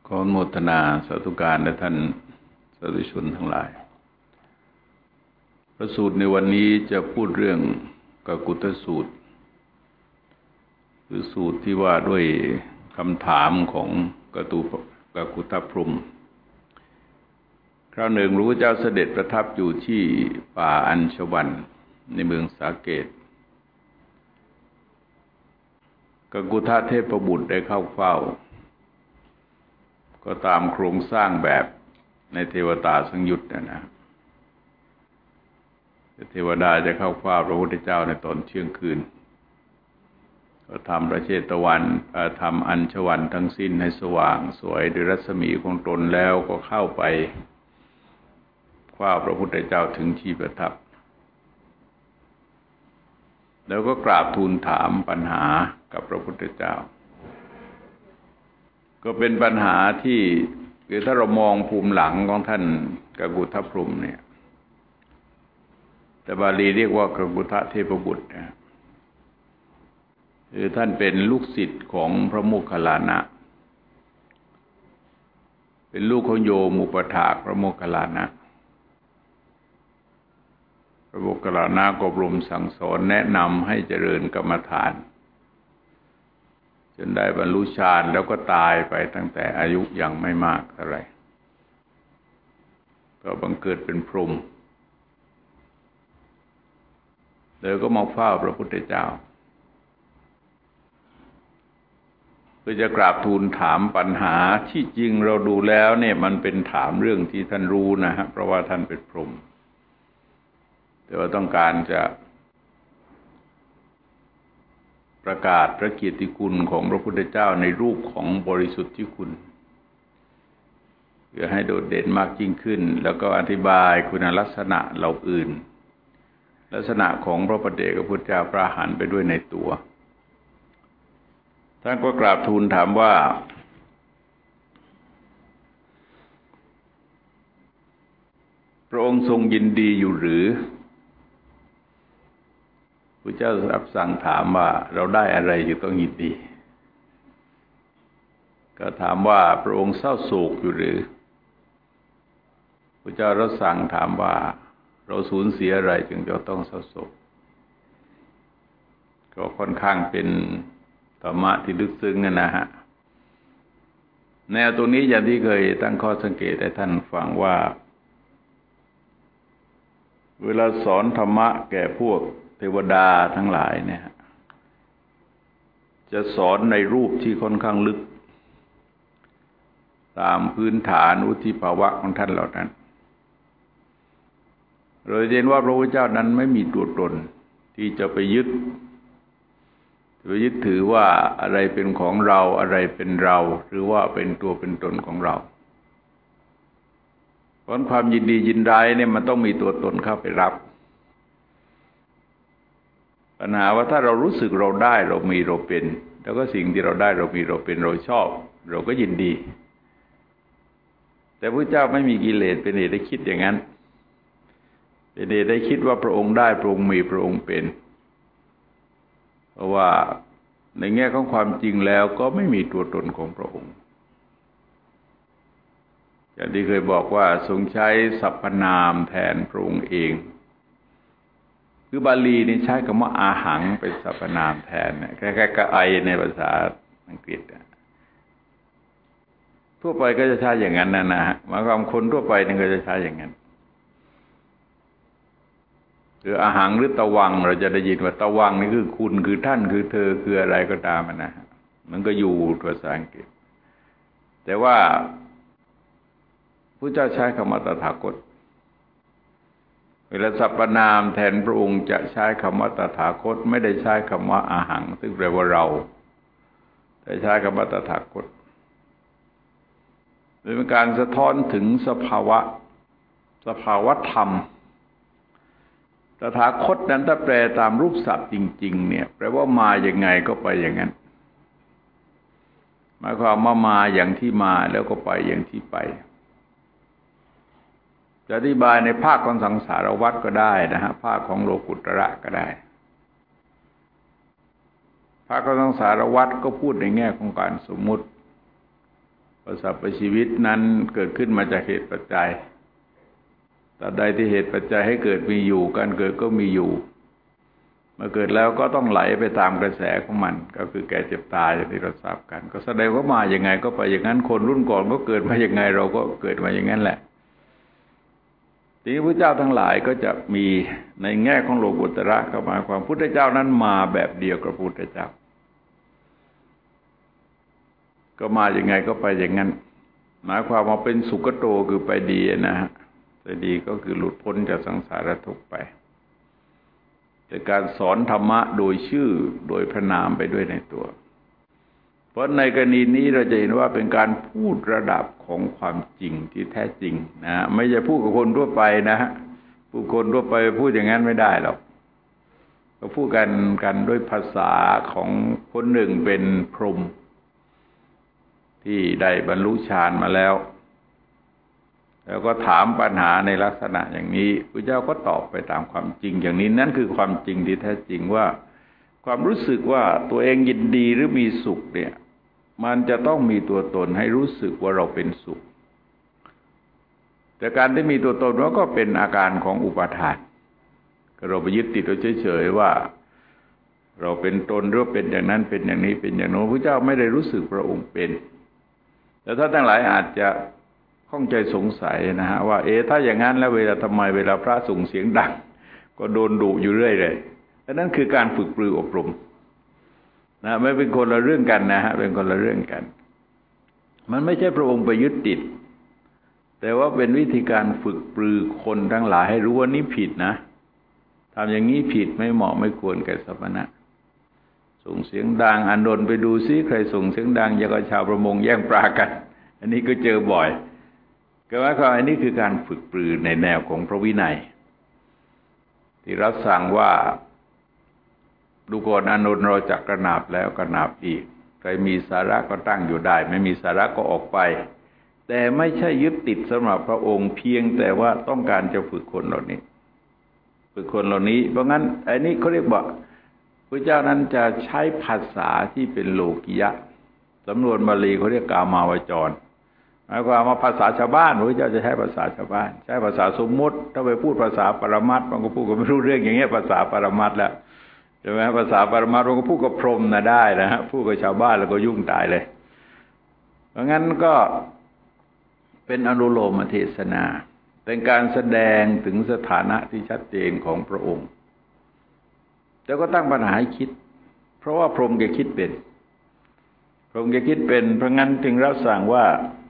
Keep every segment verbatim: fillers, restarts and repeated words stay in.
ขออนุโมทนาสาธุการและท่านสาธุชนทั้งหลายพระสูตรในวันนี้จะพูดเรื่องกกุฏสูตรคือสูตรที่ว่าด้วยคำถามของกตุกกุฏพรหมคราวหนึ่งพระพุทธเจ้าเสด็จประทับอยู่ที่ป่าอัญชวันในเมืองสาเกตกกุฏเทพบุตรได้เข้าเฝ้าก็ตามโครงสร้างแบบในเทวตาสังยุตนะนะเทวดาจะเข้าเฝ้าพระพุทธเจ้าในตอนเที่ยงคืนก็ทำพระเชตวันทำอัญชวันทั้งสิ้นให้สว่างสวยด้วยรัศมีของตนแล้วก็เข้าไปเฝ้าพระพุทธเจ้าถึงที่ประทับแล้วก็กราบทูลถามปัญหากับพระพุทธเจ้าก็เป็นปัญหาที่คือถ้าเรามองภูมิหลังของท่านกกุฏพรหมเนี่ยแต่บาลีเรียกว่ากกุฏเทพบุตรนะคือท่านเป็นลูกศิษย์ของพระโมคคัลลานะเป็นลูกของโยมอุปถากพระโมคคัลลานะพระโมคคัลลานะก็อบรมสั่งสอนแนะนำให้เจริญกรรมฐานจนได้บรรลุฌานแล้วก็ตายไปตั้งแต่อายุยังไม่มากเท่าไหร่ก็บังเกิดเป็นพรหมแล้วก็มาเฝ้าพระพุทธเจ้าเพื่อจะกราบทูลถามปัญหาที่จริงเราดูแล้วเนี่ยมันเป็นถามเรื่องที่ท่านรู้นะฮะเพราะว่าท่านเป็นพรหมแต่ว่าต้องการจะประกาศพระเกียรติคุณของพระพุทธเจ้าในรูปของบริสุทธิคุณเพื่อให้โดดเด่นมากยิ่งขึ้นแล้วก็อธิบายคุณลักษณะเหล่าอื่นลักษณะของพระปัจเจกพุทธเจ้าพระอรหันต์ไปด้วยในตัวท่านก็กราบทูลถามว่าพระองค์ทรงยินดีอยู่หรือพระเจ้ารับสั่งถามว่าเราได้อะไรจึงต้องยินดีก็ถามว่าพระองค์เศร้าโศกอยู่หรือพระเจ้ารับสั่งถามว่าเราสูญเสียอะไรจึงจะต้องเศร้าโศกก็ค่อนข้างเป็นธรรมะที่ลึกซึ้งนะฮะแนวตรงนี้อย่างที่เคยตั้งข้อสังเกตให้ท่านฟังว่าเวลาสอนธรรมะแก่พวกเทวดาทั้งหลายเนี่ยจะสอนในรูปที่ค่อนข้างลึกตามพื้นฐานวุฒิภาวะของท่านเหล่านั้นเราเห็นว่าพระพุทธเจ้านั้นไม่มีตัวตนที่จะไปยึดไปยึดถือว่าอะไรเป็นของเราอะไรเป็นเราหรือว่าเป็นตัวเป็นตนของเราเพราะความยินดียินร้ายเนี่ยมันต้องมีตัวตนเข้าไปรับปัญหาว่าถ้าเรารู้สึกเราได้เรามีเราเป็นแล้วก็สิ่งที่เราได้เรามีเราเป็นเราชอบเราก็ยินดีแต่พระเจ้าไม่มีกิเลสเป็นเหตุให้คิดอย่างนั้นเป็นเหตุให้คิดว่าพระองค์ได้พระองค์มีพระองค์เป็นเพราะว่าในแง่ของความจริงแล้วก็ไม่มีตัวตนของพระองค์อย่างที่เคยบอกว่าทรงใช้สรรพนามแทนพระองค์เองคือบาลีนี่ใช้คำว่าอาหังเป็นสรรพนามแทนเนี่ยคล้ายๆกับไอในภาษาอังกฤษทั่วไปก็จะใช้อย่างนั้นนะนะหมายความคนทั่วไปนี่ก็จะใช้อย่างนั้นคืออาหังหรือตะวังเราจะได้ยินว่าตะวังนี่คือคุณคือท่านคือเธอคืออะไรก็ตามนะมันก็อยู่ภาษาอังกฤษแต่ว่าพระเจ้าใช้คำว่าตถาคตเวลาสรรพนามแทนพระองค์จะใช้คำว่าตถาคตไม่ได้ใช้คำว่าอาหังซึ่งแปลว่าเราแต่ใช้คำว่าตถาคตเป็นการสะท้อนถึงสภาวะสภาวะธรรมตถาคตนั้นถ้าแปลตามรูปศัพท์จริงๆเนี่ยแปลว่ามาอย่างไงก็ไปอย่างนั้นหมายความว่ามาอย่างที่มาแล้วก็ไปอย่างที่ไปจะอธิบายในภาคของสังสารวัฏก็ได้นะฮะภาคของโลกุตระก็ได้ภาคของสังสารวัฏก็พูดในแง่ของการสมมุติสรรพชีวิตนั้นเกิดขึ้นมาจากเหตุปัจจัยตราบใดที่เหตุปัจจัยให้เกิดมีอยู่การเกิดก็มีอยู่เมื่อเกิดแล้วก็ต้องไหลไปตามกระแสของมันก็คือแก่เจ็บตายอย่างที่เราทราบกันก็แสดงว่ามาอย่างไงก็ไปอย่างนั้นคนรุ่นก่อนก็เกิดมาอย่างไงเราก็เกิดมาอย่างนั้นแหละทีนี้พระเจ้าทั้งหลายก็จะมีในแง่ของโลกุตระก็หมายความพุทธเจ้านั้นมาแบบเดียวกับพุทธเจ้าก็มาอย่างไงก็ไปอย่างนั้นหมายความว่าเป็นสุขโตคือไปดีนะฮะไปดีก็คือหลุดพ้นจากสังสารทุกข์ไปแต่การสอนธรรมะโดยชื่อโดยพระนามไปด้วยในตัวเพราะในกรณีนี้เราจะเห็นว่าเป็นการพูดระดับของความจริงที่แท้จริงนะไม่ใช่พูดกับคนทั่วไปนะฮะผู้คนทั่วไปพูดอย่างนั้นไม่ได้หรอกก็พูดกันกันด้วยภาษาของคนหนึ่งเป็นพรหมที่ได้บรรลุฌานมาแล้วแล้วก็ถามปัญหาในลักษณะอย่างนี้พระเจ้าก็ตอบไปตามความจริงอย่างนี้นั่นคือความจริงที่แท้จริงว่าความรู้สึกว่าตัวเองยินดีหรือมีสุขเนี่ยมันจะต้องมีตัวตนให้รู้สึกว่าเราเป็นสุขแต่การที่มีตัวตนมันก็เป็นอาการของอุปาทานก็เราไปยึดติดเราเฉยๆว่าเราเป็นตนหรือเป็นอย่างนั้นเป็นอย่างนี้เป็นอย่างโน้นพระเจ้าไม่ได้รู้สึกพระองค์เป็นแต่ถ้าทั้งหลายอาจจะข้องใจสงสัยนะฮะว่าเอ๊ะถ้าอย่างนั้นแล้วเวลาทำไมเวลาพระส่งเสียงดังก็โดนดุอยู่เรื่อยเลยแต่นั่นคือการฝึกปรืออบรมนะไม่เป็นคนละเรื่องกันนะฮะเป็นคนละเรื่องกันมันไม่ใช่พระองค์ไปยึดติดแต่ว่าเป็นวิธีการฝึกปรือคนทั้งหลายให้รู้ว่านี่ผิดนะทำอย่างนี้ผิดไม่เหมาะไม่ควรแก่สมณะส่งเสียงดังอานนท์ไปดูซิใครส่งเสียงดังอย่างกับชาวประมงแย่งปลากันอันนี้ก็เจอบ่อยก็หมายความอันนี้คือการฝึกปรือในแนวของพระวินัยที่รับสั่งว่าดูก่อนอานนท์เราจักกระนาบแล้วกระนาบอีกใครมีสาระก็ตั้งอยู่ได้ไม่มีสาระก็ออกไปแต่ไม่ใช่ยึดติดสำหรับพระองค์เพียงแต่ว่าต้องการจะฝึกคนเหล่านี้ฝึกคนเหล่านี้เพราะงั้นไอ้นี้เขาเรียกว่าพระเจ้านั้นจะใช้ภาษาที่เป็นโลกิยะสำนวนบาลีเขาเรียกกามาวจรหมายความว่าภาษาชาวบ้านพระเจ้าจะใช้ภาษาชาวบ้านใช้ภาษาสมมติถ้าไปพูดภาษาปรมัตถ์มันก็พูดกันไม่รู้เรื่องอย่างเงี้ยภาษาปรมัตถ์แล้วใช่ไหมภาษาปรมัตถ์มันก็พูดกับพรหมนะได้นะฮะพูดกับชาวบ้านแล้วก็ยุ่งตายเลยเพราะงั้นก็เป็นอนุโลมเทศนาเป็นการแสดงถึงสถานะที่ชัดเจนของพระองค์แต่ก็ตั้งปัญหาให้คิดเพราะว่าพรหมแกคิดเป็นพรหมแกคิดเป็นเพราะงั้นจึงรับสั่งว่า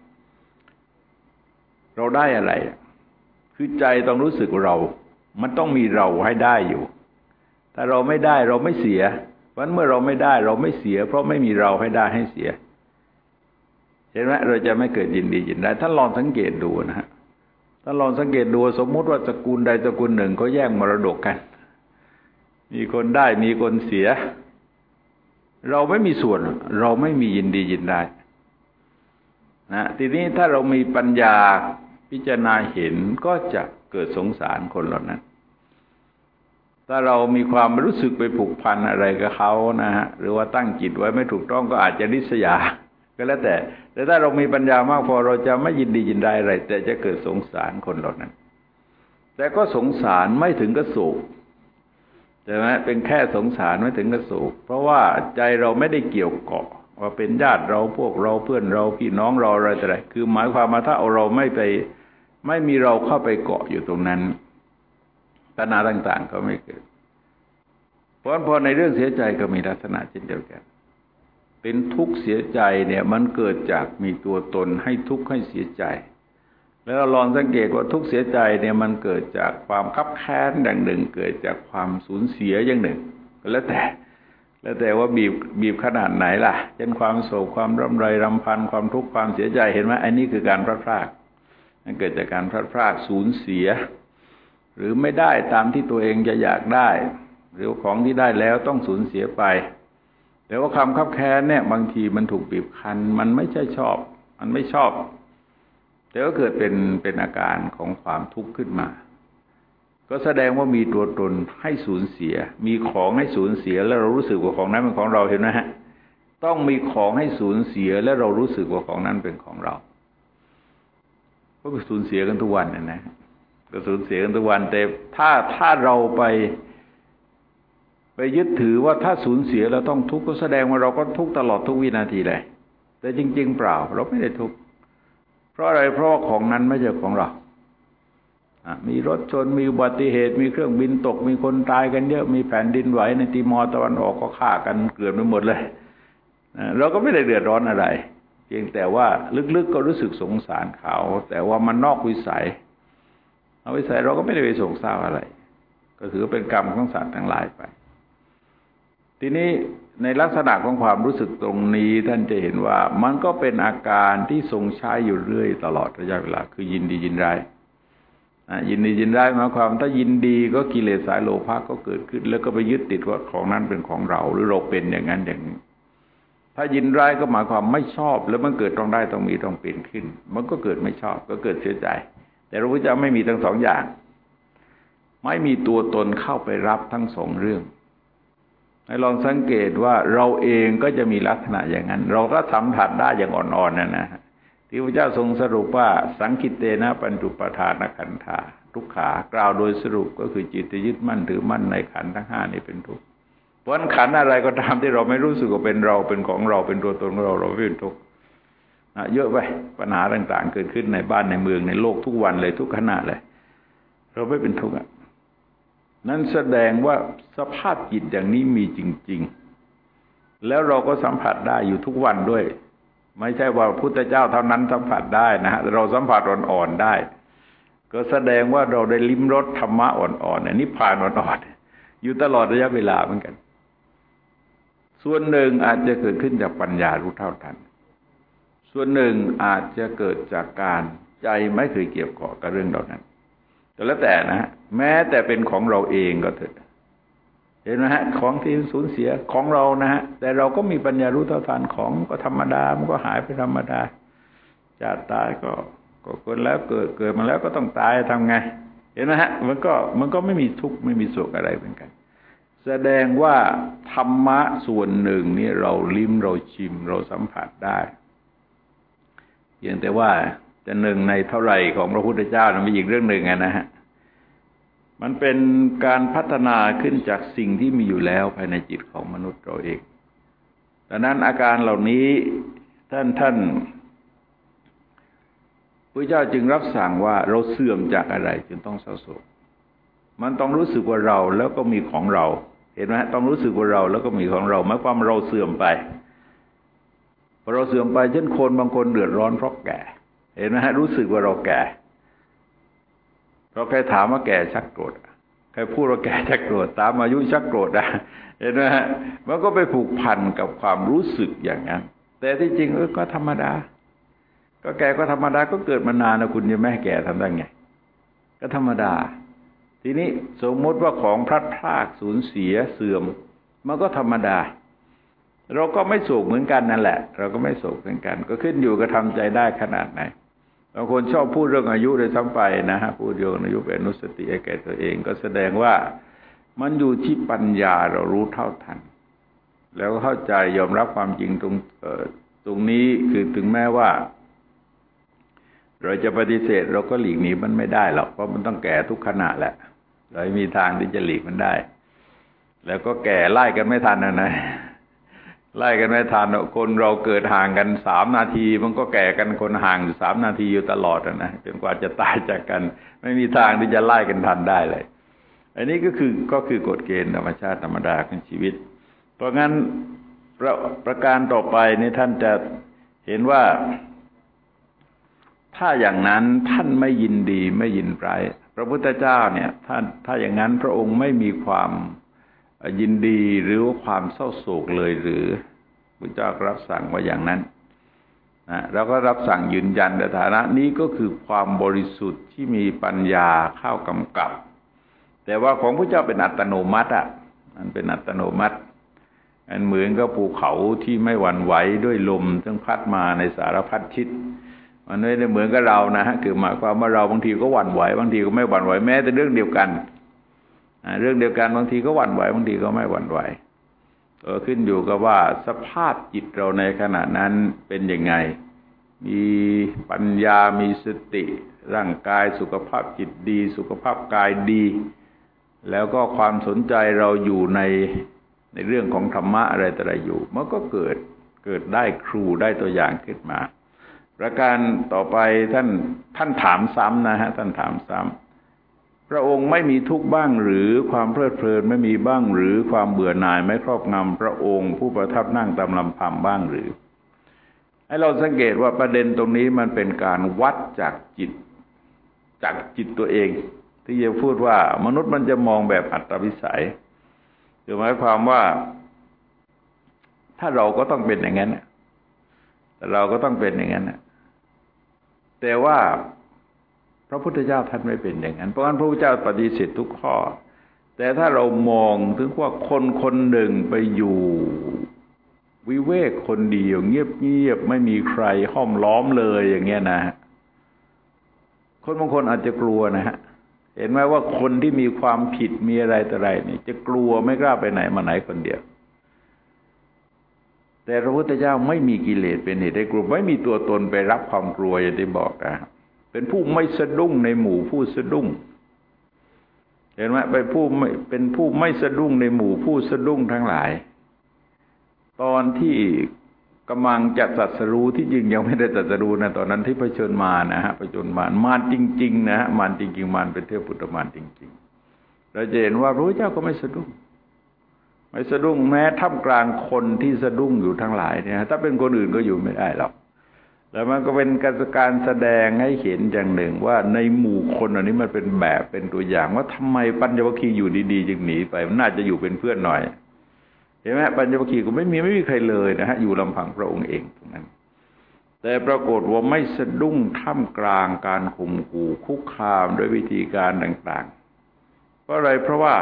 เราได้อะไรคือใจต้องรู้สึกเรามันต้องมีเราให้ได้อยู่ถ้าเราไม่ได้เราไม่เสียเพราะเมื่อเราไม่ได้เราไม่เสียเพราะไม่มีเราให้ได้ให้เสียเห็นไหมเราจะไม่เกิดยินดียินได้ท่านลองสังเกตดูนะฮะท่านลองสังเกตดูสมมุติว่าตระกูลใดตระกูลหนึ่งเขาแย่งมรดกกันมีคนได้มีคนเสียเราไม่มีส่วนเราไม่มียินดียินได้นะทีนี้ถ้าเรามีปัญญาพิจารณาเห็นก็จะเกิดสงสารคนเหล่านั้นถ้าเรามีความรู้สึกไปผูกพันอะไรกับเขานะฮะหรือว่าตั้งจิตไว้ไม่ถูกต้องก็อาจจะริษยาก็แล้วแต่แต่ถ้าเรามีปัญญามากพอเราจะไม่ยินดียินได้อะไรแต่จะเกิดสงสารคนเหล่านั้นแต่ก็สงสารไม่ถึงกับโศกใช่ไหมเป็นแค่สงสารไม่ถึงกับโศกเพราะว่าใจเราไม่ได้เกี่ยวเกาะว่าเป็นญาติเราพวกเราเพื่อนเราพี่น้องเราอะไรต่ออะไรคือหมายความว่าถ้าเราไม่ไปไม่มีเราเข้าไปเกาะอยู่ตรงนั้นปัญหาต่างๆก็ไม่เกิดเพราะพอในเรื่องเสียใจก็มีลักษณะเช่นเดียวกันเป็นทุกข์เสียใจเนี่ยมันเกิดจากมีตัวตนให้ทุกข์ให้เสียใจแล้วลองสังเกตว่าทุกข์เสียใจเนี่ยมันเกิดจากความคับแค้นอย่างหนึ่งเกิดจากความสูญเสียอย่างหนึ่งก็แล้วแต่แล้วแต่ว่าบีบบีบขนาดไหนล่ะเช่นความโศกความร่ำไรรำพันความทุกข์ความเสียใจเห็นไหมอันนี้คือการพลาดพลาดมันเกิดจากการพลาดพลาดสูญเสียหรือไม่ได้ตามที่ตัวเองจะอยากได้หรือของที่ได้แล้วต้องสูญเสียไปแต่ว่าความคับแค้นเนี่ยบางทีมันถูกบีบคั้นมันไม่ใช่ชอบมันไม่ชอบแต่ก็เกิดเป็นเป็นอาการของความทุกข์ขึ้นมาก็แสดงว่ามีตัวตนให้สูญเสียมีของให้สูญเสียแล้วเรารู้สึกว่าของนั้นเป็นของเราเห็นไหมฮะต้องมีของให้สูญเสียและเรารู้สึกว่าของนั้นเป็นของเราก็สูญเสียกันทุกวันนะนะก็สูญเสียกันทุกวันแต่ถ้าถ้าเราไปไปยึดถือว่าถ้าสูญเสียเราต้องทุกข์ก็แสดงว่าเราก็ทุกข์ตลอดทุกวินาทีเลยแต่จริงๆเปล่าเราไม่ได้ทุกข์เพราะอะไรเพราะของนั้นไม่ใช่ของเรามีรถชนมีอุบัติเหตุมีเครื่องบินตกมีคนตายกันเยอะมีแผ่นดินไหวในติมอร์ตะวันออกก็ฆ่ากันเกลื่อนไปหมดเลยเราก็ไม่ได้เดือดร้อนอะไรเพียงแต่ว่าลึกๆก็รู้สึกสงสารเขาแต่ว่ามันนอกวิสัยเอาวิสัยเราก็ไม่ได้ไปสงสารอะไรก็ถือเป็นกรรมของสัตว์ทั้งหลายไปทีนี้ในลักษณะของความรู้สึกตรงนี้ท่านจะเห็นว่ามันก็เป็นอาการที่ทรงใช้อยู่เรื่อยตลอดระยะเวลาคือยินดียินร้ายยินดียินร้ายหมายความถ้ายินดีก็กิเลสสายโลภะก็เกิดขึ้นแล้วก็ไปยึดติดว่าของนั้นเป็นของเราหรือเราเป็นอย่างนั้นอย่างนี้ถ้ายินร้ายก็หมายความไม่ชอบแล้วมันเกิดต้องได้ต้องมีต้องเป็นขึ้นมันก็เกิดไม่ชอบก็เกิดเสียใจแต่พระพุทธเจ้าไม่มีทั้งสองอย่างไม่มีตัวตนเข้าไปรับทั้งสองเรื่องให้ลองสังเกตว่าเราเองก็จะมีลักษณะอย่างนั้นเราก็สัมผัสได้อย่างอ่อนๆนั่นนะที่พระเจ้าทรงสรุปว่าสังคิเตนะปัญจุปทานขันธาทุกขากล่าวโดยสรุปก็คือจิตยึดมั่นถือมั่นในขันธ์ทั้งห้านี้เป็นทุกข์เพราะขันธ์อะไรก็ตามที่เราไม่รู้สึกว่าเป็นเราเป็นของเราเป็นตัวตนของเราเราไม่เป็นทุกข์เยอะไปปัญหาต่างๆเกิดขึ้นในบ้านในเมืองในโลกทุกวันเลยทุกขณะเลยเราไม่เป็นทุกข์นั้นแสดงว่าสภาพจิตอย่างนี้มีจริงๆแล้วเราก็สัมผัสได้อยู่ทุกวันด้วยไม่ใช่ว่าพระพุทธเจ้าเท่านั้นสัมผัสได้นะฮะเราสัมผัสอ่อนๆได้ก็แสดงว่าเราได้ลิ้มรสธรรมะอ่อนๆนิพพานอ่อนๆอยู่ตลอดระยะเวลาเหมือนกันส่วนหนึ่งอาจจะเกิดขึ้นจากปัญญารู้เท่าทันส่วนหนึ่งอาจจะเกิดจากการใจไม่เคยเกี่ยวข้องกับเรื่องเหล่านั้นแต่แล้วแต่นะฮะแม้แต่เป็นของเราเองก็เถอะเห็นไหมฮะของที่สูญเสียของเรานะฮะแต่เราก็มีปัญญารู้เท่าทันของก็ธรรมดามันก็หายไปธรรมดาจากตายก็ก็เกิดแล้วเกิดเกิดมาแล้วก็ต้องตายทำไงเห็นไหมฮะมันก็มันก็ไม่มีทุกข์ไม่มีสุขอะไรเหมือนกันแสดงว่าธรรมะส่วนหนึ่งนี่เราลิ้มเราชิมเราสัมผัสได้เพียงแต่ว่าจะหนึ่งในเท่าไหร่ของพระพุทธเจ้านั้นเป็นอีกเรื่องหนึ่งนะฮะมันเป็นการพัฒนาขึ้นจากสิ่งที่มีอยู่แล้วภายในจิตของมนุษย์เราเองดังนั้นอาการเหล่านี้ท่านท่านพระเจ้าจึงรับสั่งว่าเราเสื่อมจากอะไรจึงต้องเศร้าโศกมันต้องรู้สึกว่าเราแล้วก็มีของเราเห็นไหมต้องรู้สึกว่าเราแล้วก็มีของเราหมายความเราเสื่อมไปพอเราเสื่อมไปเช่นคนบางคนเดือดร้อนเพราะแก่เห็นไหมฮะรู้สึกว่าเราแก่เราใครถามว่าแก่ชักโกรธใครพูดว่าแก่ชักโกรธตามอายุชักโกรธอะเห็นไหมฮะมันก็ไปผูกพันกับความรู้สึกอย่างนั้นแต่ที่จริงเออก็ธรรมดาก็แก่ก็ธรรมดาก็เกิดมานานนะคุณจะไม่ให้แก่ทำได้ไงก็ธรรมดาทีนี้สมมติว่าของพลัดพรากสูญเสียเสื่อมมันก็ธรรมดาเราก็ไม่โศกเหมือนกันนั่นแหละเราก็ไม่โศกเหมือนกันก็ขึ้นอยู่กับทำใจได้ขนาดไหนบางคนชอบพูดเรื่องอายุเลยซ้ำไปนะฮะพูดเรื่องอายุเป็นอนุสติให้แก่ตัวเองก็แสดงว่ามันอยู่ที่ปัญญาเรารู้เท่าทันแล้วเข้าใจยอมรับความจริงตรงเอ่อตรงนี้คือถึงแม้ว่าเราจะปฏิเสธเราก็หลีกหนีมันไม่ได้หรอกเพราะมันต้องแก่ทุกขณะแหละเราไม่มีทางที่จะหลีกมันได้แล้วก็แก่ไล่กันไม่ทันนะนะไล่กันไม่ทันคนเราเกิดห่างกันสามนาทีมันก็แก่กันคนห่างอยู่สามนาทีอยู่ตลอดนะจนกว่าจะตายจากกันไม่มีทางที่จะไล่กันทันได้เลยอันนี้ก็คือก็คือกฎเกณฑ์ธรรมชาติธรรมดาของชีวิตเพราะงั้นประประการต่อไปนี่ท่านจะเห็นว่าถ้าอย่างนั้นท่านไม่ยินดีไม่ยินร้ายพระพุทธเจ้าเนี่ยท่านถ้าอย่างนั้นพระองค์ไม่มีความยินดีหรือว่าความเศร้าโศกเลยหรือพระเจ้ารับสั่งว่าอย่างนั้นนะเราก็รับสั่งยืนยันในฐานะนี้ก็คือความบริสุทธิ์ที่มีปัญญาเข้ากำกับแต่ว่าของพระเจ้าเป็นอัตโนมัติอ่ะมันเป็นอัตโนมัติมันเหมือนกับภูเขาที่ไม่หวั่นไหวด้วยลมซึ่งพัดมาในสารพัดทิศมันไม่ได้เหมือนกับเรานะฮะคือหมายความว่าเราบางทีก็หวั่นไหวบางทีก็ไม่หวั่นไหวแม้แต่เรื่องเดียวกันเรื่องเดียวกันบางทีก็หวั่นไหวบางทีก็ไม่หวั่นไหวก็ขึ้นอยู่กับว่าสภาพจิตเราในขณะนั้นเป็นยังไงมีปัญญามีสติร่างกายสุขภาพจิตดีสุขภาพกายดีแล้วก็ความสนใจเราอยู่ในในเรื่องของธรรมะอะไรต่ออะไรอยู่มันก็เกิดเกิดได้ครูได้ตัวอย่างขึ้นมาประการต่อไปท่านท่านถามซ้ำนะฮะท่านถามซ้ำพระองค์ไม่มีทุกข์บ้างหรือความเพลิดเพลินไม่มีบ้างหรือความเบื่อหน่ายไม่ครอบงำพระองค์ผู้ประทับนั่งตามลำพังบ้างหรือให้เราสังเกตว่าประเด็นตรงนี้มันเป็นการวัดจากจิตจากจิตตัวเองที่จะพูดว่ามนุษย์มันจะมองแบบอัตวิสัยคือหมายความว่าถ้าเราก็ต้องเป็นอย่างนั้นแต่เราก็ต้องเป็นอย่างนั้นแต่ว่าพระพุทธเจ้าท่านไม่เป็นอย่างนั้นเพราะฉะนั้นพระพุทธเจ้าปฏิเสธทุกข้อแต่ถ้าเรามองถึงว่าคนคนหนึ่งไปอยู่วิเวกคนเดียวเงียบๆไม่มีใครห้อมล้อมเลยอย่างเงี้ยนะคนบางคนอาจจะกลัวนะฮะเห็นไหมว่าคนที่มีความผิดมีอะไรต่ออะไรนี่จะกลัวไม่กล้าไปไหนมาไหนคนเดียวแต่พระพุทธเจ้าไม่มีกิเลสเป็นเหตุให้กลัวไม่มีตัวตนไปรับความกลัวอย่างที่บอกนะเป็นผู้ไม่สะดุ้งในหมู่ผู้สะดุ้งเห็นไหมไปผู้ไม่เป็นผู้ไม่สะดุ้งในหมู่ผู้สะดุ้งทั้งหลายตอนที่กำลังจะตรัสรู้ที่จริงยังไม่ได้ตรัสรู้นะตอนนั้นที่เผชิญมารนะฮะเผชิญมารมารจริงๆนะฮะมารจริงๆมารเป็นเทพปุตตมารจริงๆเราจะเห็นว่าพระพุทธเจ้าก็ไม่สะดุ้งไม่สะดุ้งแม้ท่ามกลางคนที่สะดุ้งอยู่ทั้งหลายเนี่ยถ้าเป็นคนอื่นก็อยู่ไม่ได้หรอกแล้วมันก็เป็นการแสดงให้เห็นอย่างหนึ่งว่าในหมู่คนอันนี้มันเป็นแบบเป็นตัวอย่างว่าทำไมปัญจวัคคีย์อยู่ดีๆจึงหนีไปมันน่าจะอยู่เป็นเพื่อนหน่อยเห็นไหมปัญจวัคคีย์ก็ไม่มีไม่มีใครเลยนะฮะอยู่ลำพังพระองค์เองตรงนั้นแต่ปรากฏว่าไม่สะดุ้งท่ามกลางการข่มขู่คุกคามด้วยวิธีการต่างๆเพราะอะไรเพราะว่า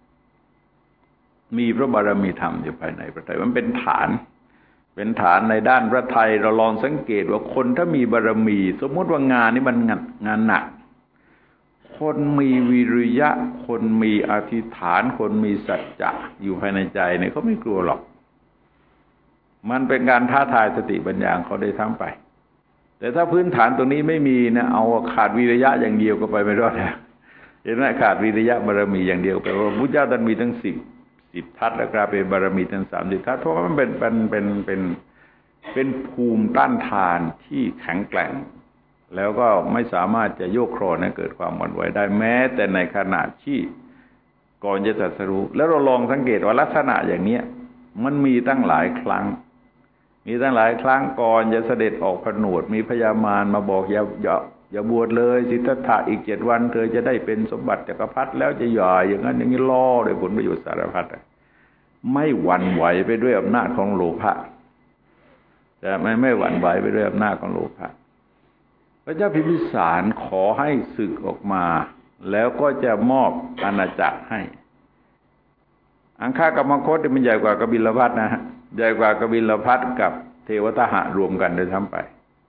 มีพระบารมีธรรมอยู่ภายในพระทัยมันเป็นฐานเป็นฐานในด้านพระทัยเราลองสังเกตว่าคนถ้ามีบารมีสมมติว่างานนี้มันงานงานหนักคนมีวิริยะคนมีอธิษฐานคนมีสัจจะอยู่ภายในใจเนี่ยเขาไม่กลัวหรอกมันเป็นการท้าทายสติปัญญาเขาได้ทั้งไปแต่ถ้าพื้นฐานตรงนี้ไม่มีนะเอาขาดวิริยะอย่างเดียวก็ไปไม่รอดแล้วเห็นไหมขาดวิริยะบารมีอย่างเดียวไปว่าพุทธเจ้าท่านมีทั้งสิบสิบทัศน์แล้วกลายเป็นบารมีทั้งสามสิบทัศน์เพราะว่ามันเป็นเป็นเป็นเป็นเป็นภูมิต้านทานที่แข็งแกร่งแล้วก็ไม่สามารถจะโยกคลอนให้เกิดความหวั่นไหวได้แม้แต่ในขณะที่ก่อนจะตรัสรู้แล้วเราลองสังเกตว่าลักษณะอย่างนี้มันมีตั้งหลายครั้งมีตั้งหลายครั้งก่อนจะเสด็จออกผนวดมีพญามารมาบอกอย่าอย่าอย่าบวชเลยสิทธัตถะอีกเจ็ดวันเธอจะได้เป็นสมบัติจักรพรรดิแล้วจะหย่าอย่างนั้นอย่างนี้ล่อด้วยผลประโยชน์สารพัดไม่หวั่นไหวไปด้วยอำนาจของโลภะแต่ไม่ไม่หวั่นไหวไปด้วยอำนาจของโลภะพระเจ้าพิมพิสารขอให้ศึกออกมาแล้วก็จะมอบอาณาจักรให้อังคากรรมคตมันใหญ่กว่ากบิลพัสนะฮะใหญ่กว่ากบิลพัสกับเทวทหะรวมกันโดยทั้งไป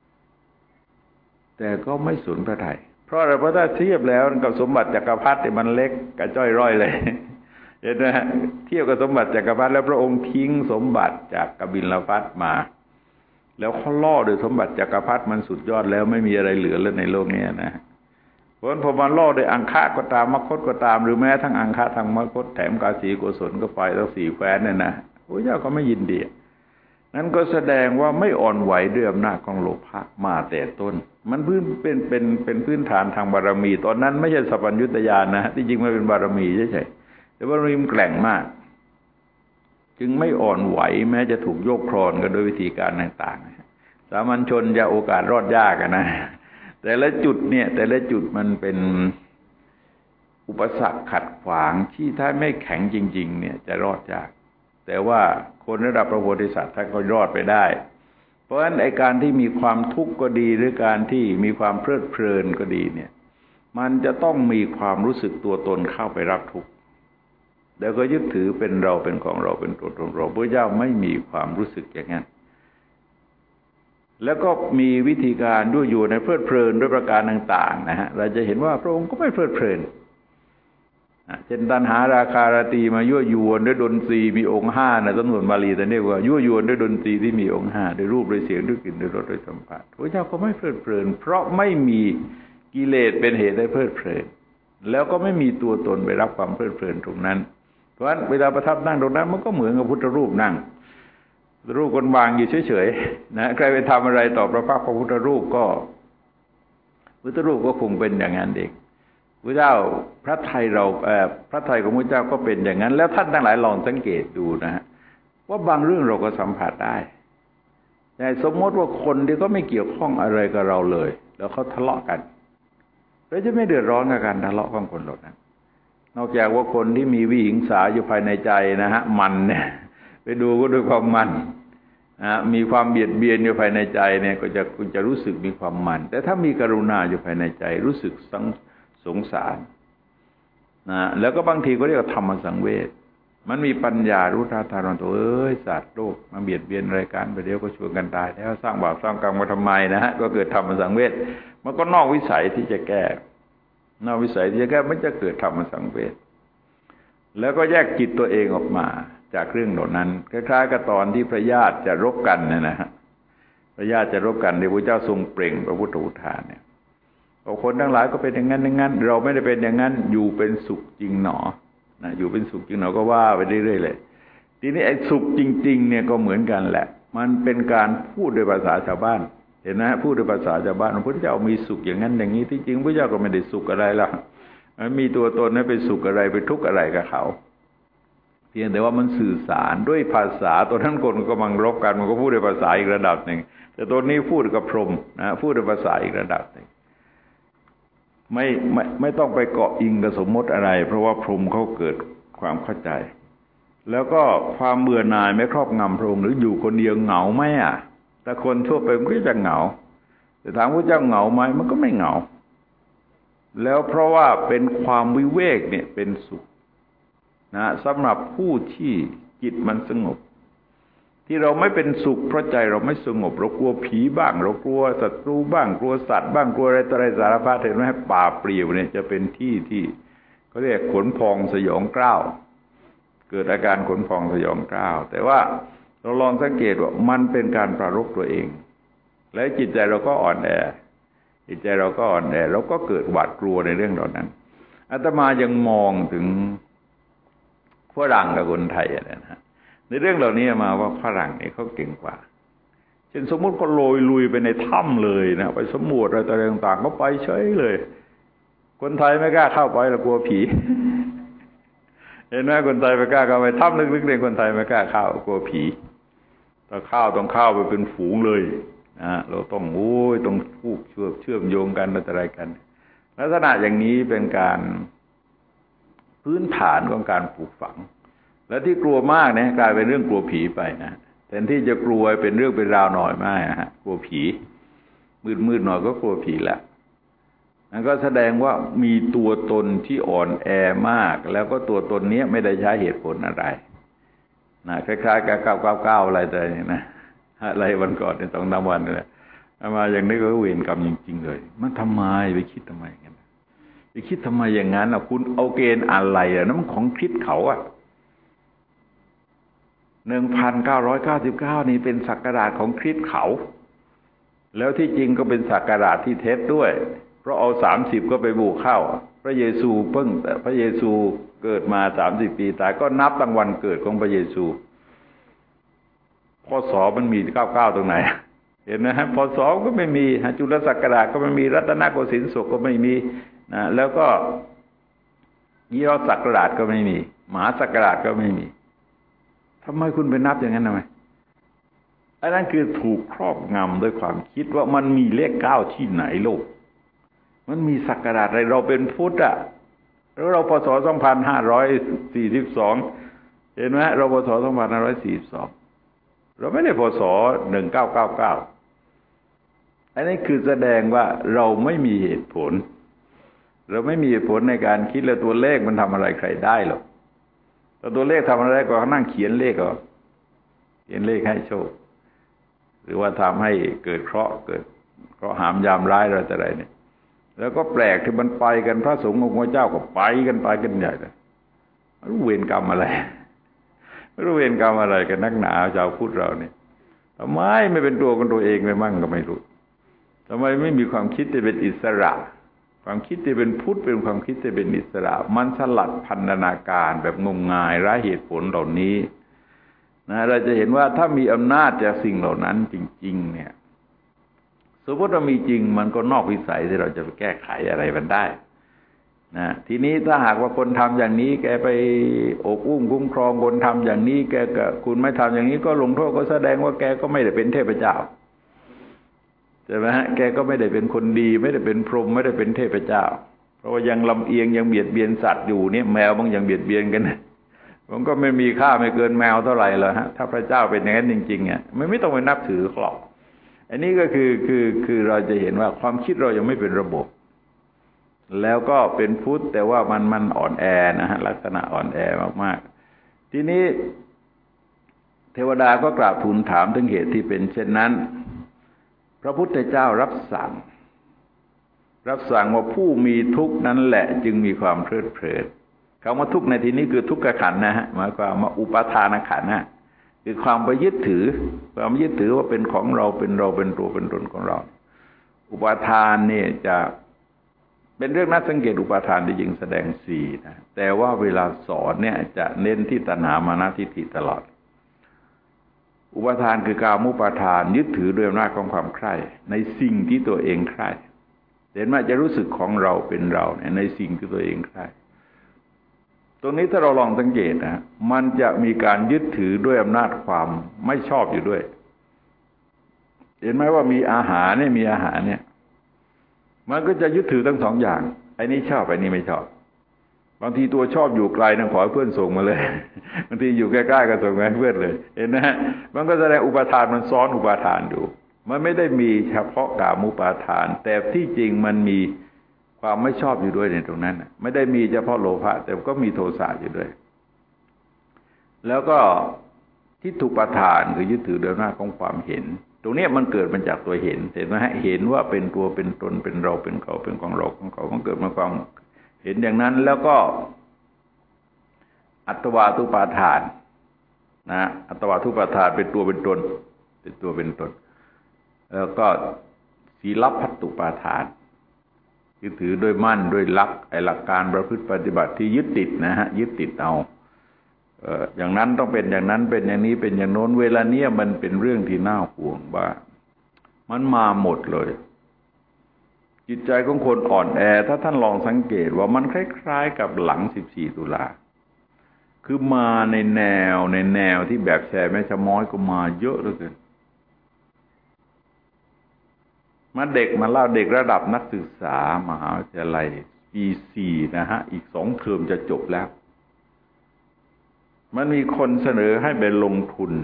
แต่ก็ไม่สูญพระทัยเพราะอะไรเพราะถ้าเทียบแล้วกับสมบัติจักรพรรดิมันเล็กกระจ้อยร่อยเลยเห็นไหมเทียบกับสมบัติจักรพรรดิแล้วพระองค์ทิ้งสมบัติจากกบิลพัสมาแล้วเขาล่อโดยสมบัติจักรพรรดิมันสุดยอดแล้วไม่มีอะไรเหลือแล้วในโลกนี้นะเพราะฉะนั้นพอมาล่อโดยอังคาก็ตามมคตก็ตามหรือแม้ทั้งอังคาทั้งมคตแถมกาสีโกศลก็ไปทั้งสี่แคว้นเนี่ยนะพระเจ้าก็ไม่ยินดีนั้นก็แสดงว่าไม่อ่อนไหวด้วยอำนาจของโลภะมาแต่ต้นมันพื้นเป็นเป็นเป็นพื้นฐานทางบารมีตอนนั้นไม่ใช่สัพพัญญุตญาณนะที่จริงมันเป็นบารมีเฉยๆแต่บารมีมันแกร่งมากจึงไม่อ่อนไหวแม้จะถูกโยกคลอนกันโดยวิธีการต่างๆสามัญชนจะโอกาสรอดยากนะแต่ละจุดเนี่ยแต่ละจุดมันเป็นอุปสรรคขัดขวางที่ถ้าไม่แข็งจริงๆเนี่ยจะรอดยากแต่ว่าคนระดับพระโพธิสัตว์ท่านก็รอดไปได้เพราะฉะนั้นไอ้การที่มีความทุกข์ก็ดีหรือการที่มีความเพลิดเพลินก็ดีเนี่ยมันจะต้องมีความรู้สึกตัวตนเข้าไปรับทุกข์แล้วก็ยึดถือเป็นเราเป็นของเราเป็นตัวตนเราพระเจ้าไม่มีความรู้สึกอย่างนั้นแล้วก็มีวิธีการด้วยอยู่ในเพลิดเพลินด้วยประการต่างๆนะฮะเราจะเห็นว่าพระองค์ก็ไม่เพลิดเพลินเช่นตัณหาราคาราตีมายั่วยวนด้วยดนตรีมีองค์ห้านะสำนวนบาลีแต่เรียกว่ายั่วยวนด้วยดนตรีที่มีองค์ห้าด้วยรูปด้วยเสียงด้วยกลิ่นด้วยรสด้วยสัมผัสพระเจ้าก็ไม่เพลิดเพลินเพราะไม่มีกิเลสเป็นเหตุให้เพลิดเพลินแล้วก็ไม่มีตัวตนไปรับความเพลิดเพลินตรงนั้นเพราะฉะนั้นเวลาประทับนั่งตรงนั้นมันก็เหมือนกับพุทธรูปนั่งรูปคนวางอยู่เฉยๆนะใครไปทำอะไรต่อพระพักตร์พระพุทธรูปก็พุทธรูปก็คงเป็นอย่างนั้นเองพระเจ้าพระทัยเราพระทัยของพระเจ้าก็เป็นอย่างนั้นแล้วท่านทั้งหลายลองสังเกตดูนะฮะว่าบางเรื่องเราก็สัมผัสได้แต่สมมติว่าคนที่ก็ไม่เกี่ยวข้องอะไรกับเราเลยแล้วเขาทะเลาะกันเราจะไม่เดือดร้อนกับการทะเลาะของคนเหล่านั้นนอกจากว่าคนที่มีวิหิงสาอยู่ภายในใจนะฮะมันเนี่ยไปดูก็ด้วยความมันนะมีความเบียดเบียนอยู่ภายในใจเนี่ยก็จะคุณจะรู้สึกมีความมันแต่ถ้ามีกรุณาอยู่ภายในใจรู้สึกสังสงสารนะแล้วก็บางทีก็เรียกว่าธรรมสังเวชมันมีปัญญารู้ท่าทางตัวเอ้ยสัตว์โลกมาเบียดเบียนอะไรกันไปเดี๋ยวก็ชวนกันตายแล้วสร้างบาปสร้างกรรมมาทำไมนะฮะก็เกิดธรรมสังเวชมันก็นอกวิสัยที่จะแก้นอกวิสัยที่จะแก้มันจะเกิดธรรมสังเวชแล้วก็แยกจิตตัวเองออกมาจากเรื่องเหล่านั้นคล้ายๆกับตอนที่พระญาติจะรบกันเนี่ยนะฮะพระญาติจะรบกันที่พระเจ้าทรงเปล่งพระพุทธอุทานเนี่ยคนทั้งหลายก็เป็นอย่างนั้นอย่างนั้นเราไม่ได้เป็นอย่างนั้นอยู่เป็นสุขจริงหนอนะอยู่เป็นสุขจริงหนอก็ว่าไปเรื่อยๆเลยทีนี้ไอ้สุขจริงๆเนี่ยก็เหมือนกันแหละมันเป็นการพูดโดยภาษาชาวบ้านเห็นไหมพูดโดยภาษาชาวบ้านพระพุทธเจ้ามีสุขอย่างนั้นอย่างนี้ที่จริงพระเจ้าก็ไม่ได้สุขอะไรหรอกมีตัวตนนั้นไปสุขอะไรไปทุกข์อะไรกับเขาเพียงแต่ว่ามันสื่อสารด้วยภาษาตัวนั้นคนก็กำลังรบกันมันก็พูดด้วยภาษาอีกระดับหนึ่งแต่ตัวนี้พูดกับพรหมนะพูดด้วยภาษาอีกระดับหนึ่งไม่ไม่ไม่ต้องไปเกาะอิงกับสมมติอะไรเพราะว่าพรหมเขาเกิดความเข้าใจแล้วก็ความเบื่อหน่ายไม่ครอบงำพระองค์หรืออยู่คนเดียวเหงาไหมอ่ะแต่คนทั่วไปมันก็จะเหงาแต่ถามพระเจ้าเหงาไหมมันก็ไม่เหงาแล้วเพราะว่าเป็นความวิเวกเนี่ยเป็นสุขนะสำหรับผู้ที่จิตมันสงบที่เราไม่เป็นสุขเพราะใจเราไม่สงบเรากลัวผีบ้างเรากลัวศัตรูบ้างกลัวสัตว์บ้างกลัวอะไรต่ออะไรสารพัดเห็นไหมป่าเปลี่ยวเนี่ยจะเป็นที่ที่เขาเรียกขนพองสยองกล้าวเกิดอาการขนพองสยองกล้าวแต่ว่าเราลองสังเกตว่ามันเป็นการปรารภตัวเองและจิตใจเราก็อ่อนแอจิตใจเราก็อ่อนแอเราก็เกิดหวาดกลัวในเรื่องเหล่านั้นอาตมายังมองถึงฝรั่งกับคนไทยนะฮะในเรื่องเหล่านี้มาว่าฝรั่งนี่เขาเก่งกว่าเช่นสมมติก็โรยลุยไปในถ้ำเลยนะไปสำรวจอะไรต่างๆก็ไปเฉยเลยคนไทยไม่กล้าเข้าไปเรากลัวผีเห็นไหมคนไทยไม่กล้าเข้าไปถ้ำลึกๆเนี่ยคนไทยไม่กล้าเข้ากลัวผีถ้าเข้าต้องเข้าไปเป็นฝูงเลยนะเราต้องโอ้ยต้องพูดเชื่อมเชื่อมโยงกันอะไรกันลักษณะอย่างนี้เป็นการพื้นฐานของการปลูกฝังและที่กลัวมากเนี่ยกลายเป็นเรื่องกลัวผีไปนะแทนที่จะกลัวเป็นเรื่องเป็นราวหน่อยไม่ฮะกลัวผีมืดๆหน่อยก็กลัวผีละนั่นก็แสดงว่ามีตัวตนที่อ่อนแอมากแล้วก็ตัวตนนี้ไม่ได้ใช้เหตุผลอะไรนะคล้ายๆกับเก้าเก้าเก้าอะไรแต่เนี่ยนะอะไรวันก่อนในสองสามวันเลยมาอย่างนี้ก็เวรกรรมจริงๆเลยมันทำไมไปคิดทำไมกันไปคิดทำไมอย่างนั้นอ่ะคุณเอาเกณฑ์อะไรอ่ะนั่นมันของคิดเขาอ่ะหนึ่งพันเก้าร้อยเก้าสิบเก้านี่เป็นศักราชของคริสต์เขาแล้วที่จริงก็เป็นศักราชที่เท็จด้วยเพราะเอาสามสิบก็ไปบวกเข้าพระเยซูเพิ่งแต่พระเยซูเกิดมาสามสิบปีตายก็นับตั้งวันเกิดของพระเยซูพศมันมีเก้าเก้าตรงไหนเห็นไหมฮะพศก็ไม่มีจุลศักราชก็ไม่มีรัตนโกสินทร์ศกก็ไม่มีนะแล้วก็ยี่ห้อศักราชก็ไม่มีมหาศักราชก็ไม่มีทำไมคุณไปนับอย่างนั้นทำไมอันนั้นคือถูกครอบงำด้วยความคิดว่ามันมีเลขเก้าที่ไหนโลกมันมีศักราชอะไรเราเป็นพุทธอ่ะแล้วเราพศสองพันห้าร้อยสี่สิบสองเห็นไหมเราพศสองพันห้าร้อยสี่สิบสองเราไม่ได้พศหนึ่งเก้าเก้าเก้าอันนี้คือแสดงว่าเราไม่มีเหตุผลเราไม่มีเหตุผลในการคิดแล้วตัวเลขมันทำอะไรใครได้หรอกแต่ตัวเลขทำอะไรก็นั่งเขียนเลขก็เขียนเลขให้โชคหรือว่าทำให้เกิดเคราะห์เกิดเคราะห์หามยามร้ายอะไรแต่ไรเนี่ยแล้วก็แปลกที่มันไปกันพระสงฆ์องค์พระเจ้าก็ไปกันไปกันใหญ่เลยไม่รู้เวรกรรมอะไรไม่รู้เวรกรรมอะไรกันนักหนาชาวพุทธเราเนี่ยทำไมไม่เป็นตัวของตัวเองไปมั่งก็ไม่รู้ทำไมไม่มีความคิดที่เป็นอิสระความคิดที่เป็นพุทธเป็นความคิดที่เป็นอิสระมันสลัดพันธนาการแบบงมงายไร้เหตุผลเหล่านี้นะเราจะเห็นว่าถ้ามีอำนาจจากสิ่งเหล่านั้นจริงๆเนี่ยสมมติว่ามีจริงมันก็นอกวิสัยที่เราจะไปแก้ไขอะไรมันได้นะทีนี้ถ้าหากว่าคนทำอย่างนี้แกไปอบอุ้มคุ้มครองคนทำอย่างนี้แกก็คุณไม่ทำอย่างนี้ก็ลงโทษก็แสดงว่าแกก็ไม่ได้เป็นเทพเจ้าใช่ไหมฮะแกก็ไม่ได้เป็นคนดีไม่ได้เป็นพรหมไม่ได้เป็นเทพเจ้าเพราะว่ายังลำเอียงยังเบียดเบียนสัตว์อยู่เนี่ยแมวบางอย่างเบียดเบียนกันมันก็ไม่มีค่าไม่เกินแมวเท่าไหร่เลยฮะถ้าพระเจ้าเป็นอย่างนั้นจริงๆเนี่ยไม่ไม่ต้องไปนับถือหรอกอันนี้ก็คือคือคือเราจะเห็นว่าความคิดเรายังไม่เป็นระบบแล้วก็เป็นพุทธแต่ว่ามันมันอ่อนแอนะฮะลักษณะอ่อนแอมากๆทีนี้เทวดาก็กราบทูลถามถึงเหตุที่เป็นเช่นนั้นพระพุทธเจ้ารับสั่งรับสั่งว่าผู้มีทุกข์นั้นแหละจึงมีความเพลิดเพลินคำว่าทุกข์ในที่นี้คือทุกขขันธ์นะฮะหมายความว่าอุปาทานขันธ์นะคือความไปยึดถือความยึดถือว่าเป็นของเราเป็นเราเป็นตัวเป็นตนของเราอุปาทานเนี่ยจะเป็นเรื่องน่าสังเกตอุปาทานที่จริงแสดงสี่นะแต่ว่าเวลาสอนเนี่ยจะเน้นที่ตัณหามานะทิฏฐิตลอดอุปาทานคือกามุปาทานยึดถือด้วยอำนาจของความใคร่ในสิ่งที่ตัวเองใคร่เห็นไหมจะรู้สึกของเราเป็นเราเนี่ยในสิ่งที่ตัวเองใคร่ตรงนี้ถ้าเราลองสังเกตนะมันจะมีการยึดถือด้วยอำนาจความไม่ชอบอยู่ด้วยเห็นไหมว่ามีอาหารเนี่ยมีอาหารเนี่ยมันก็จะยึดถือทั้งสองอย่างไอ้นี่ชอบไอ้นี่ไม่ชอบบางทีตัวชอบอยู่ไกลนะขอให้เพื่อนส่งมาเลยบางทีอยู่ใกล้ๆก็ส่งมาให้เพื่อนเลยเห็นไหมมันก็แสดงอุปาทานมันซ้อนอุปาทานอยู่มันไม่ได้มีเฉพาะกามุปาทานแต่ที่จริงมันมีความไม่ชอบอยู่ด้วยในตรงนั้นไม่ได้มีเฉพาะโลภะแต่ก็มีโทสะอยู่ด้วยแล้วก็ทิฏฐุปาทานคือยึดถือโดยอำนาจของความเห็นตรงนี้มันเกิดมาจากตัวเห็นเห็นไหมฮะเห็นว่าเป็นตัวเป็นตนเป็นเราเป็นเขาเป็นของเราของเขามันเกิดมาความเห็นอย่างนั้นแล้วก็อัตวาทุปาทานนะอัตวาทุปาทานเป็นตัวเป็นตนเป็นตัวเป็นตนแล้วก็ศีลพัตตุปาทานยึดถือด้วยมั่นด้วยหลักไอ้หลักการประพฤติปฏิบัติที่ยึดติดนะฮะยึดติดเอาเอ่ออย่างนั้นต้องเป็นอย่างนั้นเป็นอย่างนี้เป็นอย่างโน้นเวลาเนี้ยมันเป็นเรื่องที่น่าห่วงว่ามันมาหมดเลยจิตใจของคนอ่อนแอถ้าท่านลองสังเกตว่ามันคล้ายๆกับหลังสิบสี่ตุลาคือมาในแนวในแนวที่แบบแชร์แม่ชะม้อยก็มาเยอะเหลือเกินมาเด็กมาเล่าเด็กระดับนักศึกษามหาวิทยาลัยปีสี่นะฮะอีกสองเทอมจะจบแล้วมันมีคนเสนอให้ไปลงทุน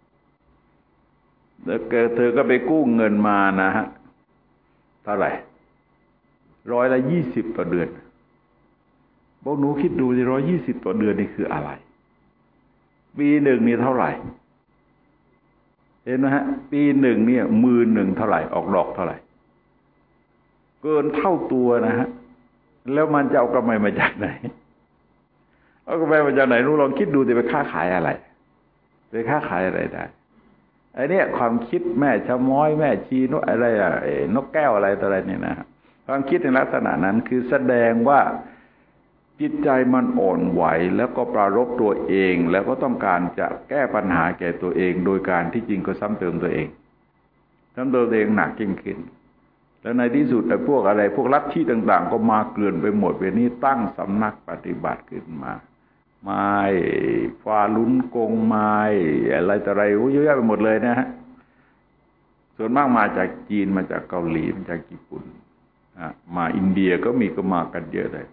แล้วเธอก็ไปกู้เงินมานะฮะเท่าไหร่ร้อยละยี่สิบต่อเดือนบอกหนูคิดดูสิร้อยยี่สิบต่อเดือนนี่คืออะไรปีหนึ่งนี่เท่าไหร่เห็นไหมฮะปีหนึ่งเนี่ยหมื่นหนึ่งเท่าไหร่ออกดอกเท่าไหร่เกินเท่าตัวนะฮะแล้วมันจะเอากำไรมาจากไหนเอากำไรมาจากไหนรู้ลองคิดดูสิไปค้าขายอะไรไปค้าขายอะไรได้ไอ้นี่ความคิดแม่ชะม้อยแม่ชีนกอะไรอะนกแก้วอะไรต่ออะไรเนี่ยนะความคิดในลักษณะนั้นคือแสดงว่าจิตใจมันอ่อนไหวแล้วก็ปรารภตัวเองแล้วก็ต้องการจะแก้ปัญหาแก่ตัวเองโดยการที่จริงก็ซ้ำเติมตัวเองซ้ำเติมตัวเองหนักยิ่งขึ้นแล้วในที่สุดไอ้พวกอะไรพวกลัทธิต่างๆก็มาเกลื่อนไปหมดเวลานี้ตั้งสำนักปฏิบัติขึ้นมาไม้ฟ้าลุ้นกงไม้อะไรต่ออะไรเยอะแยะไปหมดเลยนะฮะส่วนมากมาจากจีนมาจากเกาหลีมาจากญี่ปุ่นมาอินเดียก็มีก็มากันเยอะเลย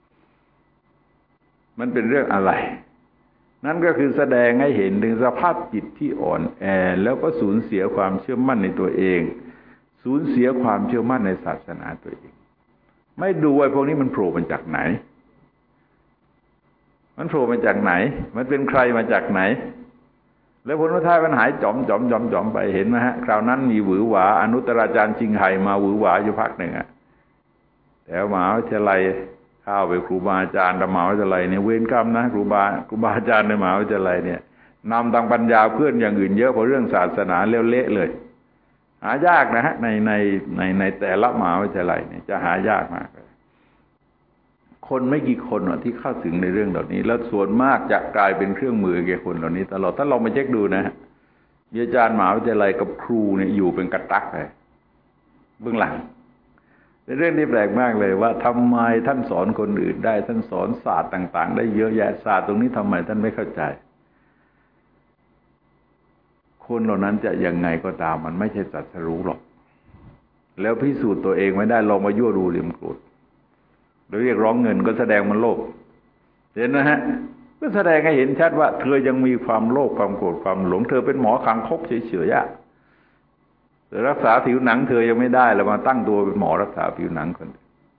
มันเป็นเรื่องอะไรนั่นก็คือแสดงให้เห็นถึงสภาพจิตที่อ่อนแอแล้วก็สูญเสียความเชื่อมั่นในตัวเองสูญเสียความเชื่อมั่นในศาสนาตัวเองไม่ดูไอ้พวกนี้มันโผล่มาจากไหนมันโผล่มาจากไหนมันเป็นใครมาจากไหนแล้วผลท้ายมันหายจอมจอมจอมจอมไปเห็นไหมฮะคราวนั้นมีหวือหวาอนุตตราจารย์ชิงไห่มาหวือหวาอยู่พักหนึ่งอะแถวมหาวิทยาลัยเข้าไปครูบาอาจารย์มหาวิทยาลัยเนี่ยเวรกรรมนะครูบาครูบาอาจารย์ในมหาวิทยาลัยเนี่ยนำทางปัญญาเพื่อนอย่างอื่นเยอะเพราะเรื่องศาสนาเละๆเลยหายากนะฮะในในในในแต่ละมหาวิทยาลัยเนี่ยจะหายากมากเลยคนไม่กี่คนที่เข้าถึงในเรื่องเหล่านี้แล้วส่วนมากจะกลายเป็นเครื่องมือแก่คนเหล่านี้ตลอดถ้าลองไปเช็คดูนะฮะมีอาจารย์มหาวิทยาลัยกับครูเนี่ยอยู่เป็นกระตักเลยเบื้องหลังเป็นเรื่องที่แปลกมากเลยว่าทำไมท่านสอนคนอื่นได้ท่านสอนศาสตร์ต่างๆได้เยอะแยะศาสตร์ตรงนี้ทำไมท่านไม่เข้าใจคนเหล่านั้นจะยังไงก็ตามมันไม่ใช่ตรัสรู้หรอกแล้วพิสูจน์ตัวเองไม่ได้ลองมายั่วดูเหลี่ยมโกรธโดยเรียกร้องเงินก็แสดงมันโลภเห็นนะฮะก็แสดงให้เห็นชัดว่าเธอยังมีความโลภความโกรธความหลงเธอเป็นหมอคางคกเฉยๆอะแต่รักษาผิวหนังเธอยังไม่ได้แล้วมาตั้งตัวเป็นหมอรักษาผิวหนังคน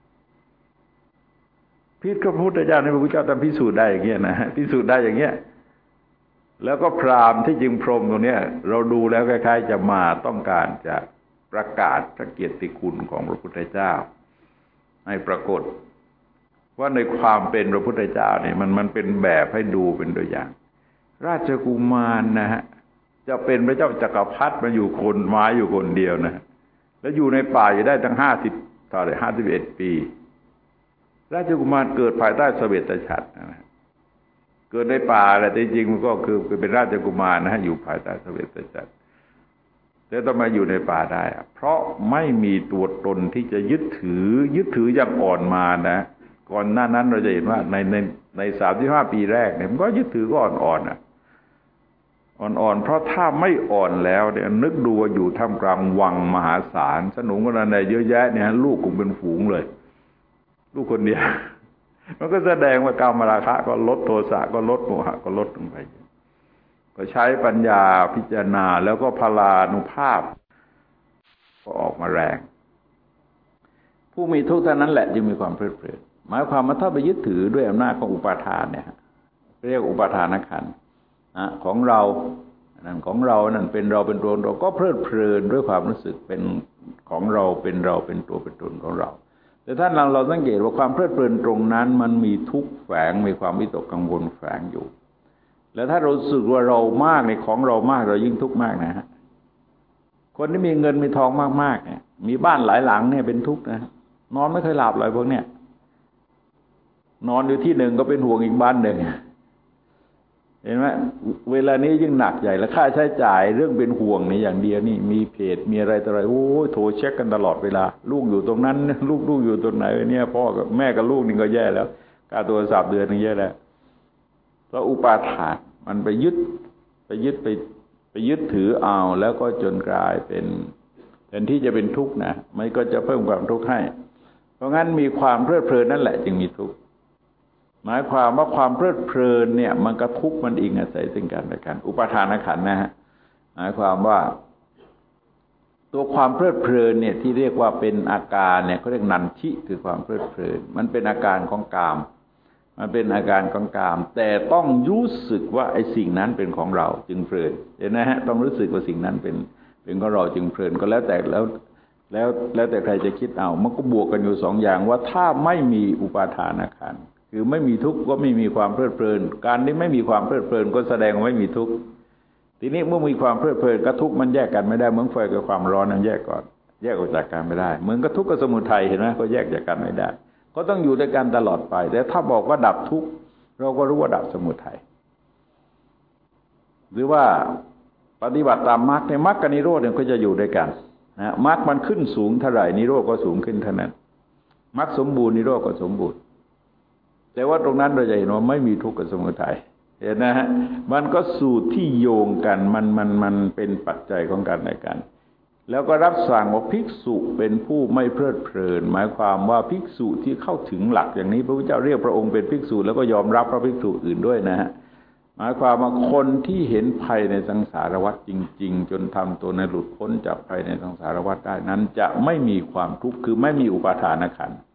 พิษพระพุทธเจ้าในพระพุทธเจ้าทำพิสูจน์ได้อย่างเงี้ยนะพิสูจน์ได้อย่างเงี้ยแล้วก็พราหมณ์ที่จึงพรหมตรงเนี้ยเราดูแล้วคล้ายๆจะมาต้องการจะประกาศพระเกียรติคุณของพระพุทธเจ้าให้ปรากฏว่าในความเป็นพระพุทธเจ้าเนี่ยมันมันเป็นแบบให้ดูเป็นตัวอย่างราชกุมารนะฮะจะเป็นพระเจ้าจักรพรรดิมาอยู่คนไม้อยู่คนเดียวนะแล้วอยู่ในป่าอยู่ได้ตั้งห้าสิบเท่าไหร่ห้าสิบเอ็ดปีราชกุมารเกิดภายใต้เสวตฉัตรนะเกิดในป่าแหละแต่จริงมันก็คือเป็นราชกุมารนะฮะอยู่ภายใต้เสวตฉัตรแล้วต้องมาอยู่ในป่าได้เพราะไม่มีตัวตนที่จะยึดถือยึดถืออย่างอ่อนมานะก่อนหน้านั้นเราจะเห็นว่าในในในสามสิบห้าปีแรกเนี่ยมันก็ยึดถือก็อ่อนๆอ่ะอ่อนๆเพราะถ้าไม่อ่อนแล้วเนี่ยนึกดูว่าอยู่ท่ามกลางวังมหาศาลสนุกกันอะไรเยอะแยะเนี่ยลูกคงเป็นฝูงเลยลูกคนเดียวมันก็แสดงว่ากามราคะก็ลดโทสะก็ลดโมหะก็ลดลงไปก็ใช้ปัญญาพิจารณาแล้วก็พลานุภาพก็ออกมาแรงผู้มีทุกข์เท่านั้นแหละจึงมีความเพลิดเพลินหมายความว่าถ้าไปยึดถือด้วยอำนาจของอุปาทานเนี่ยเรียกอุปาทานขันธ์ของเรานั่นของเรานั่นเป็นเราเป็นตัวเราก็เพลิดเพลินด้วยความรู้สึกเป็นของเราเป็นเราเป็นตัวเป็นตนของเราแต่ท่านเราเราสังเกตว่าความเพลิดเพลินตรงนั้นมันมีทุกข์แฝงมีความวิตกกังวลแฝงอยู่แล้วถ้าเราสึกว่าเรามากในของเรามากเรายิ่งทุกข์มากนะฮะคนที่มีเงินมีทองมากๆเนี่ยมีบ้านหลายหลังเนี่ยเป็นทุกข์นะนอนไม่เคยหลับเลยพวกเนี้ยนอนอยู่ที่หนึ่งก็เป็นห่วงอีกบ้านหนึ่งเห็นไหมเวลานี้ยิ่งหนักใหญ่แล้วค่าใช้จ่ายเรื่องเป็นห่วงนี่อย่างเดียวนี่มีเพจมีอะไรต่ออะไรโอ้ยโทรเช็คกันตลอดเวลาลูกอยู่ตรงนั้นลูกลูกอยู่ตรงไหนเนี่ยพ่อกับแม่กับลูกนี่ก็แย่แล้วค่าโทรศัพท์เดือนนึงแย่แล้วเพราะอุปาทานมันไปยึดไปยึดไปไปยึดถือเอาแล้วก็จนกลายเป็นแทนที่จะเป็นทุกข์นะมันก็จะเพิ่มความทุกข์ให้เพราะงั้นมีความเพลิดเพลินนั่นแหละจึงมีทุกข์หมายความว่าความเพลิดเพลินเนี่ยมันก็ทุกข์มันอิงอาศัยซึ่งกันและกันอุปาทานขันธ์นะฮะหมายความว่าตัวความเพลิดเพลินเนี่ยที่เรียกว่าเป็นอาการเนี่ยเขาเรียกนันทิคือความเพลิดเพลินมันเป็นอาการของกามมันเป็นอาการของกามแต่ต้องรู้สึกว่าไอ้สิ่งนั้นเป็นของเราจึงเพลินเห็นไหมฮะต้องรู้สึกว่าสิ่งนั้นเป็นเป็นของเราจึงเพลินก็แล้วแต่แล้วแล้วแล้วแต่ใครจะคิดเอามันก็บวกกันอยู่สองอย่างว่าถ้าไม่มีอุปาทานขันธ์คือไม่มีทุกข์ก็ไม่มีความเพลิดเพลินการที่ไม่มีความเพลิดเพลินก็แสดงว่าไม่มีทุกข์ทีนี้เมื่อมีความเพลิดเพลินกับทุกข์มันแยกกันไม่ได้เหมือนไฟกับความร้อนนั้นแยกก่อนแยกออกจากกันไม่ได้เหมือนกับทุกข์กับสมุทัยเห็นไหมก็แยกจากกันไม่ได้ก็ต้องอยู่ด้วยกันตลอดไปแต่ถ้าบอกว่าดับทุกข์เราก็รู้ว่าดับสมุทัยหรือว่าปฏิบัติตามมรรคในมรรคกับนิโรธเนี่ยก็จะอยู่ด้วยกันนะมรรคมันขึ้นสูงเท่าไหร่นิโรธก็สูงขึ้นเท่านั้นมรรคสมบูรณ์นิโรธก็สมบูรณ์แต่ว่าตรงนั้นเราจะเห็นว่าไม่มีทุกข์กับสมุทัยเห็นนะฮะมันก็สูตรที่โยงกันมันมันมันเป็นปัจจัยของกันและกันแล้วก็รับสั่งว่าภิกษุเป็นผู้ไม่เพลิดเพลินหมายความว่าภิกษุที่เข้าถึงหลักอย่างนี้พระพุทธเจ้าเรียกพระองค์เป็นภิกษุแล้วก็ยอมรับพระภิกษุอื่นด้วยนะฮะหมายความว่าคนที่เห็นภัยในสังสารวัฏจริงๆจนทำตัวในหลุดพ้นจากภัยในสังสารวัฏได้นั้นจะไม่มีความทุกข์คือไม่มีอุปาทานขันธ์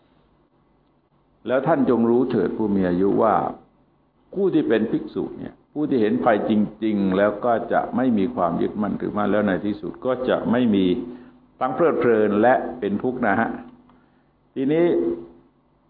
แล้วท่านจงรู้เถิดผู้มีอายุว่าผู้ที่เป็นภิกษุเนี่ยผู้ที่เห็นภัยจริงๆแล้วก็จะไม่มีความยึดมั่นถือมั่นแล้วในที่สุดก็จะไม่มีทั้งเพลิดเพลินและเป็นทุกข์นะฮะทีนี้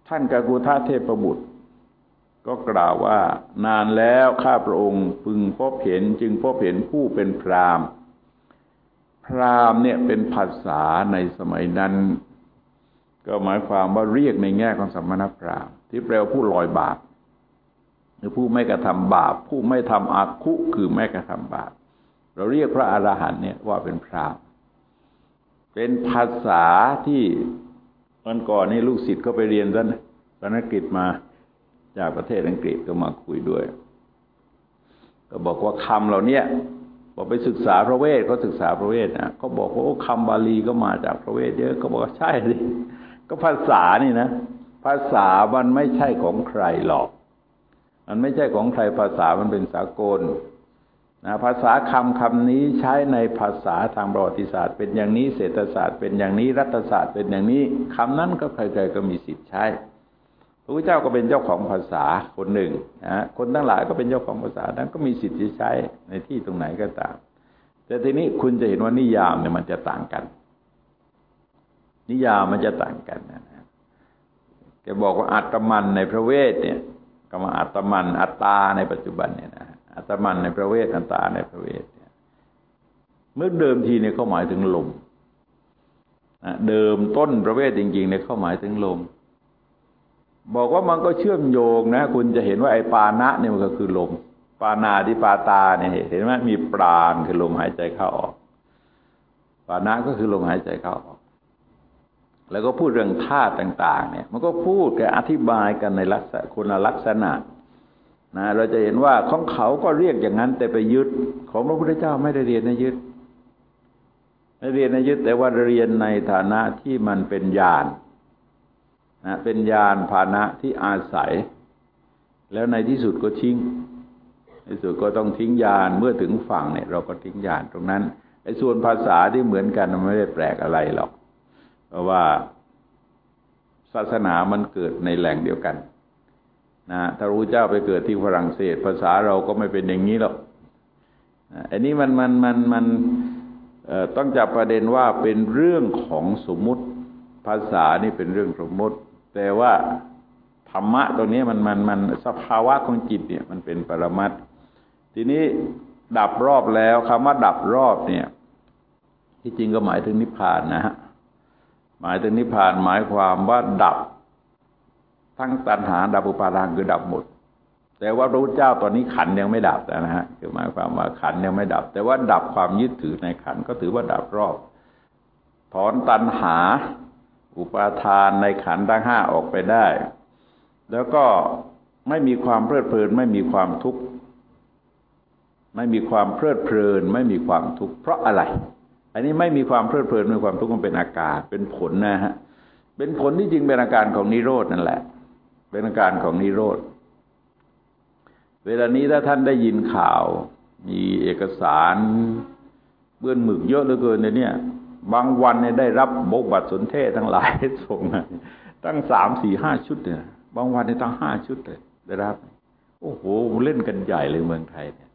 ท่านกกุฏเทพบุตรก็กล่าวว่านานแล้วข้าพระองค์พึงพบเห็นจึงพบเห็นผู้เป็นพราหมณ์พราหมณ์เนี่ยเป็นภาษาในสมัยนั้นก็หมายความว่าเรียกในแง่ของสมณพราหมณ์ที่แปลว่าผู้ลอยบาปหรือผู้ไม่กระทำบาปผู้ไม่ทำอาคุคือไม่กระทำบาปเราเรียกพระอรหันต์เนี่ยว่าเป็นพราหมณ์เป็นภาษาที่วันก่อนนี่ลูกศิษย์ก็ไปเรียนสันสกฤตมาจากประเทศอังกฤษก็มาคุยด้วยก็บอกว่าคำเหล่านี้บอกไปศึกษาพระเวทเขาศึกษาพระเวทนะเขาบอกว่าโอ้คำบาลีก็มาจากพระเวทเยอะก็บอกว่าใช่สิก็ภาษานี่นะภาษามันไม่ใช่ของใครหรอกมันไม่ใช่ของใครภาษามันเป็นสากลนะภาษาคำคำนี้ใช้ในภาษาทางประวัติศาสตร์เป็นอย่างนี้เศรษฐศาสตร์เป็นอย่างนี้รัฐศาสตร์เป็นอย่างนี้คำนั้นก็ใครๆก็มีสิทธิ์ใช้พระพุทธเจ้าก็เป็นเจ้าของภาษาคนหนึ่งนะคนทั้งหลายก็เป็นเจ้าของภาษานั้นก็มีสิทธิ์ที่ใช้ในที่ตรงไหนก็ตามแต่ทีนี้คุณจะเห็นว่านิยามเนี่ยมันจะต่างกันนิยามมันจะต่างกันนะแกบอกว่าอัตมันในพระเวทเนี่ยก็มาอัตมันอัตตาในปัจจุบันเนี่ยนะอัตมันในพระเวทอัตตาในพระเวทเนี่ยเมื่อเดิมทีเนี่ยเขาหมายถึงลมเดิมต้นพระเวทจริงๆเนี่ยเขาหมายถึงลมบอกว่ามันก็เชื่อมโยงนะคุณจะเห็นว่าไอ้ปานะเนี่ยมันก็คือลมปานาธิปาตาเนี่ยเห็นไหมมีปราณคือลมหายใจเข้าออกปานะก็คือลมหายใจเข้าออกแล้วก็พูดเรื่องธาตุต่างๆเนี่ยมันก็พูดกันอธิบายกันในลักษณะคุณลักษณะนะเราจะเห็นว่าของเขาก็เรียกอย่างนั้นแต่ไปยึดของพระพุทธเจ้าไม่ได้เรียนในยึดไม่เรียนในยึดแต่ว่าเรียนในฐานะที่มันเป็นญาณนะเป็นญาณภานะที่อาศัยแล้วในที่สุดก็ทิ้งในที่สุดก็ต้องทิ้งญาณเมื่อถึงฝั่งเนี่ยเราก็ทิ้งญาณตรงนั้นไอ้ส่วนภาษาที่เหมือนกันมันไม่ได้แปลกอะไรหรอกเพราะว่าศาสนามันเกิดในแหล่งเดียวกันนะถ้าพระพุทธเจ้าไปเกิดที่ฝรั่งเศสภาษาเราก็ไม่เป็นอย่างนี้หรอกอันนี้มันมันมันมันต้องจับประเด็นว่าเป็นเรื่องของสมมุติภาษานี่เป็นเรื่องสมมุติแต่ว่าธรรมะตรงนี้มันมันมันสภาวะของจิตเนี่ยมันเป็นปรมัตถ์ทีนี้ดับรอบแล้วคำว่าดับรอบเนี่ยที่จริงก็หมายถึงนิพพานนะฮะหมายถึงนิพพานหมายความว่าดับทั้งตัณหาดับอุปาทานคือดับหมดแต่ว่าพระพุทธเจ้าตอนนี้ขันธ์ยังไม่ดับนะฮะคือหมายความว่าขันธ์ยังไม่ดับแต่ว่าดับความยึดถือในขันธ์ก็ถือว่าดับรอบถอนตัณหาอุปาทานในขันธ์ทั้งห้าออกไปได้แล้วก็ไม่มีความเพลิดเพลินไม่มีความทุกข์ไม่มีความเพลิดเพลินไม่มีความทุกข์เพราะอะไรอันนี้ไม่มีความเพลิดเพลินไม่มีความทุกข์มันเป็นอาการเป็นผลนะฮะเป็นผลที่จริงเป็นอาการของนิโรธนั่นแหละเป็นอาการของนิโรธเวลานี้ถ้าท่านได้ยินข่าวมีเอกสารเบื้องหมึกเยอะเหลือเกินเนี่ยบางวันเนี่ยได้รับบกบัตรสนเทศทั้งหลายส่งมาตั้งสามสี่ห้าชุดเนี่ยบางวันเนี่ยตั้งห้าชุดเลยได้รับโอ้โหเล่นกันใหญ่เลยเมืองไทยเนี่ย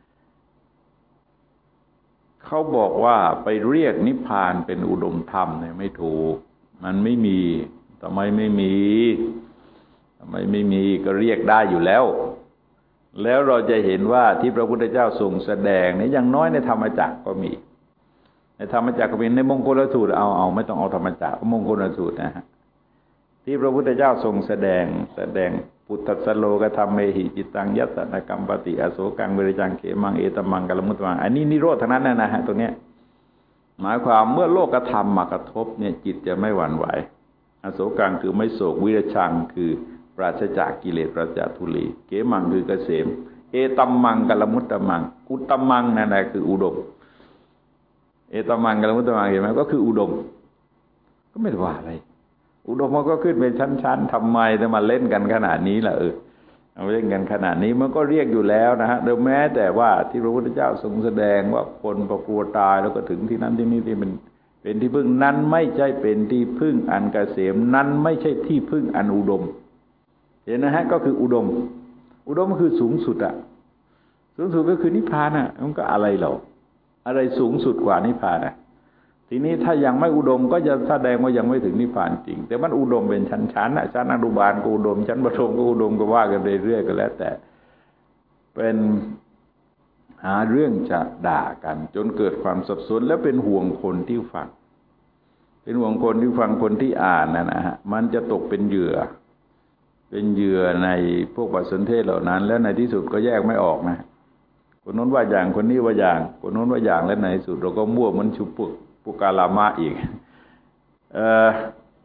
เขาบอกว่าไปเรียกนิพพานเป็นอุดมธรรมเนี่ยไม่ถูกมันไม่มีทำไมไม่มีทำไมไม่มีก็เรียกได้อยู่แล้วแล้วเราจะเห็นว่าที่พระพุทธเจ้าทรงแสดงเนี่ยอย่างน้อยในธรรมจักรก็มีในธรรมจักรก็มีในมงคลสูตรเอาเอาไม่ต้องเอาธรรมจักรมงคลสูตรนะฮะที่พระพุทธเจ้าทรงแสดงแสดงพุทธสโลกธรรมเมหิจิตังยัสสนกรรมปฏิอโศกังเวรจังเขมังเอตมังกัลมุตตมังอันนี้นิโรธทั้งนั้นนะฮะตรงเนี้ยหมายความเมื่อโลกธรรมมากระทบเนี่ยจิตจะไม่หวั่นไหวอโศกังคือไม่โศกวิรชังคือปราศจากกิเลสปราศจากทุลีเขมังคือเกษมเอตัมมังกัลมุตตมังอุตตมังนั่นแหละคืออุดมเอตัมมังกัลมุตตมังเห็นไหมก็คืออุดมก็ไม่ได้ว่าอะไรอุดมมันก็ขึ้นเป็นชั้นๆทำไมจะมาเล่นกันขนาดนี้ล่ะเออเอาเล่นกันขนาดนี้มันก็เรียกอยู่แล้วนะฮะโดยแม้แต่ว่าที่พระพุทธเจ้าทรงแสดงว่าคนประกลัวตายแล้วก็ถึงที่นั้นที่นี่ที่มันเป็นที่พึ่งนั้นไม่ใช่เป็นที่พึ่งอันเกษมนั้นไม่ใช่ที่พึ่งอันอุดมเห็นนะฮะก็คืออุดมอุดมก็คือสูงสุดอะสูงสุดก็คือนิพพานอะมันก็อะไรหรออะไรสูงสุดกว่านิพพานอะทีนี้ถ้ายังไม่อุดมก็จะแสดงว่ายังไม่ถึงนิพพานจริงแต่มันอุดมเป็นชั้นๆนะชั้นอนุบาลก็อุดมชั้นประถมก็อุดมก็ว่ากันเรื่อยๆก็แล้วแต่เป็นหาเรื่องจะด่ากันจนเกิดความสับสนและเป็นห่วงคนที่ฟังเป็นห่วงคนที่ฟังคนที่อ่านนะนะฮะมันจะตกเป็นเหยื่อเป็นเหยื่อในพวกบทสนทนาเหล่านั้นแล้วในที่สุดก็แยกไม่ออกนะคนโน้นว่าอย่างคนนี้ว่าอย่างคนโน้นว่าอย่างแล้วในที่สุดเราก็มั่วมันชุบปุกปุกาลามะอีกเอ่อ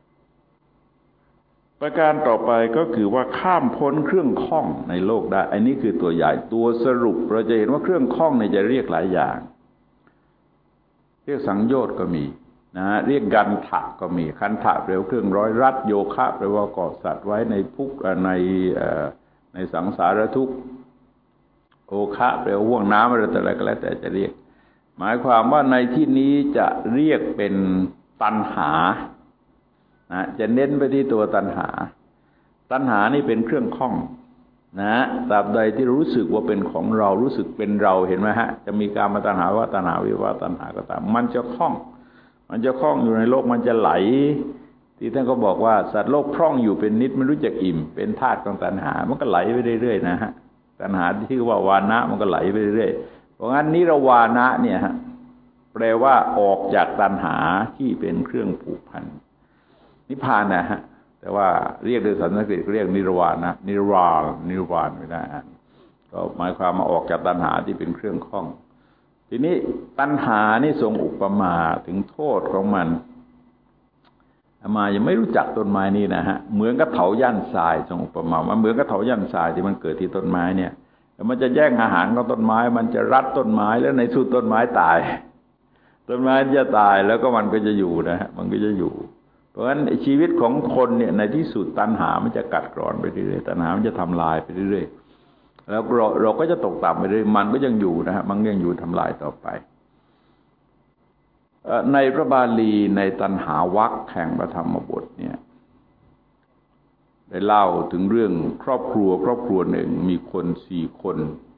ประการต่อไปก็คือว่าข้ามพ้นเครื่องข้องในโลกได้อันนี้คือตัวใหญ่ตัวสรุปเราจะเห็นว่าเครื่องข้องเนี่ยจะเรียกหลายอย่างเรียกสังโยชน์ก็มีนะเรียกกันทะก็มีคันทะแปลว่าเครื่องร้อยรัดโยคะแปลว่าเกาะสัตว์ไว้ในทุกข์ในในสังสารทุกข์โอคะแปลว่าห่วงน้ำอะไรต่ออะไรก็แล้วแต่จะเรียกหมายความว่าในที่นี้จะเรียกเป็นตัณหานะจะเน้นไปที่ตัวตัณหาตัณหานี่เป็นเครื่องข้องนะตราบใดที่รู้สึกว่าเป็นของเรารู้สึกเป็นเราเห็นไหมฮะจะมีการมาตัณหาว่าตัณหาวิภวตัณหาก็ตามมันจะข้องมันจะคล้องอยู่ในโลกมันจะไหลที่ท่านก็บอกว่าสัตว์โลกคล่องอยู่เป็นนิดไม่รู้จักอิ่มเป็นธาตุของตัณหามันก็ไหลไปเรื่อยๆนะฮะตัณหาที่ชื่อว่าวานะมันก็ไหลไปเรื่อยๆเพราะงั้นนิรวานะเนี่ยฮะแปลว่าออกจากตัณหาที่เป็นเครื่องผูกพันนิพพานนะฮะแต่ว่าเรียกโดยสันสกฤตเรียกนิรวานะนิรวานิรวานไม่ได้ก็หมายความมาออกจากตัณหาที่เป็นเครื่องข้องทีนี้ตัณหานี่ทรงอุปมาถึงโทษของมันอามายังไม่รู้จักต้นไม้นี่นะฮะเหมือนกับเถาหญ้าทรายทรงอุปมามันเหมือนกับเถาหญ้าทรายที่มันเกิดที่ต้นไม้เนี่ยแล้วมันจะแย่งอาหารของต้นไม้มันจะรัดต้นไม้แล้วในสุดต้นไม้ตายต้นไม้จะตายแล้วก็มันก็จะอยู่นะฮะมันก็จะอยู่เพราะฉะนั้นชีวิตของคนเนี่ยในที่สุดตัณหามันจะกัดกร่อนไปเรื่อยๆตัณหามันจะทำลายไปเรื่อยๆแล้วเราเราก็จะตกต่ำไปเรื่อยมันก็ยังอยู่นะฮะมันยังอยู่ทำลายต่อไปในพระบาลีในตัณหาวรรคแห่งพระธรรมบทเนี่ยได้เล่าถึงเรื่องครอบครัวครอบครัวหนึ่งมีคนสี่คน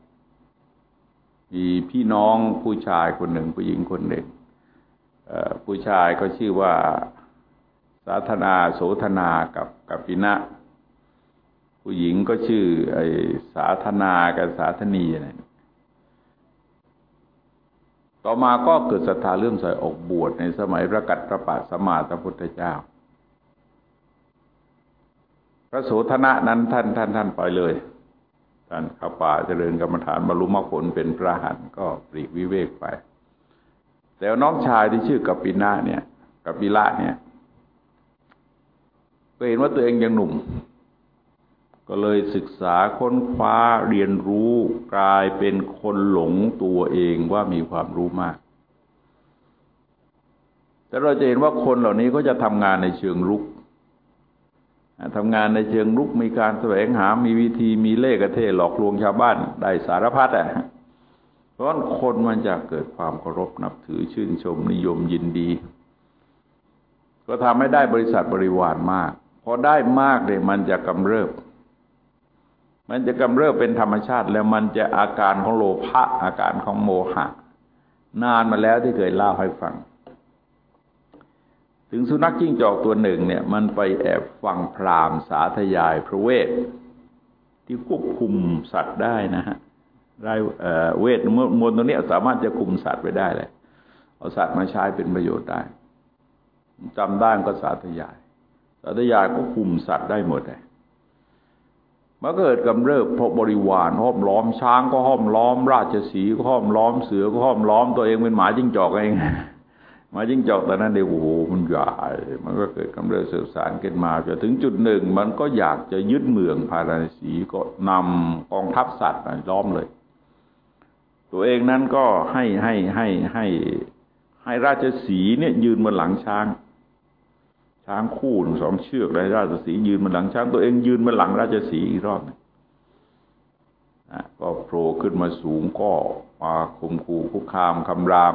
มีพี่น้องผู้ชายคนหนึ่งผู้หญิงคนหนึ่งผู้ชายก็ชื่อว่าสาธนาโสธนากับกัปปินะผู้หญิงก็ชื่อไอ้สาธนากับสาธนีอะไรต่อมาก็เกิดศรัทธาเลื่อมใสออกบวชในสมัยพระกัสสปะสัมมาสัมพุทธเจ้าพระโสธนะนั้นท่านท่านท่านไปเลยท่านเข้าป่าเจริญกรรมฐานบรรลุมรรคผลเป็นพระอรหันต์ก็ปลีกวิเวกไปแต่น้องชายที่ชื่อกัปปินะเนี่ยกัปปิละเนี่ยก็เห็นว่าตัวเองยังหนุ่มก็เลยศึกษาค้นคว้าเรียนรู้กลายเป็นคนหลงตัวเองว่ามีความรู้มากแต่เราจะเห็นว่าคนเหล่านี้ก็จะทำงานในเชิงรุกทำงานในเชิงรุกมีการแสวงหามีวิธีมีเล่ห์กระเทหลอกลวงชาวบ้านได้สารพัดอ่ะเพราะคนมันจะเกิดความเคารพนับถือชื่นชมนิยมยินดีก็ทำให้ได้บริษัทบริวารมากพอได้มากเลยมันจะกำเริบมันจะกำเริบเป็นธรรมชาติแล้วมันจะอาการของโลภะอาการของโมหะนานมาแล้วที่เคยเล่าให้ฟังถึงสุนัขจิ้งจอกตัวหนึ่งเนี่ยมันไปแอบฟังพราหมณ์สาธยายพระเวทที่ควบคุมสัตว์ได้นะฮะได้เวทมนต์ตัวนี้สามารถจะคุมสัตว์ไว้ได้เลยเอาสัตว์มาใช้เป็นประโยชน์ได้จำได้ก็สาธยายสาธยายก็คุมสัตว์ได้หมดเลยมันเกิดกำเริบเพราะบริวารห้อมล้อมช้างก็ห้อมล้อมราชสีห์ก็ห้อมล้อมเสือก็ห้อมล้อมตัวเองเป็นหมาจิ้งจอกเองหมาจิ้งจอกตอนนั้นเดี๋ยวโอ้โหมันใหญ่มันก็เกิดกำเริบเสบสารขึ้นมาจนถึงจุดหนึ่งมันก็อยากจะยึดเมืองพาราณสีก็นำกองทัพสัตว์มาล้อมเลยตัวเองนั้นก็ให้ให้ให้ให้ให้ราชสีห์เนี่ยยืนบนหลังช้างช้างคู่หนึ่งสองเชือกได้ราชสีห์ยืนบนหลังช้างตัวเองยืนบนหลังราชสีห์อีกรอบนึงนะก็โผล่ขึ้นมาสูงก็มาข่มขู่คุกคามคำราม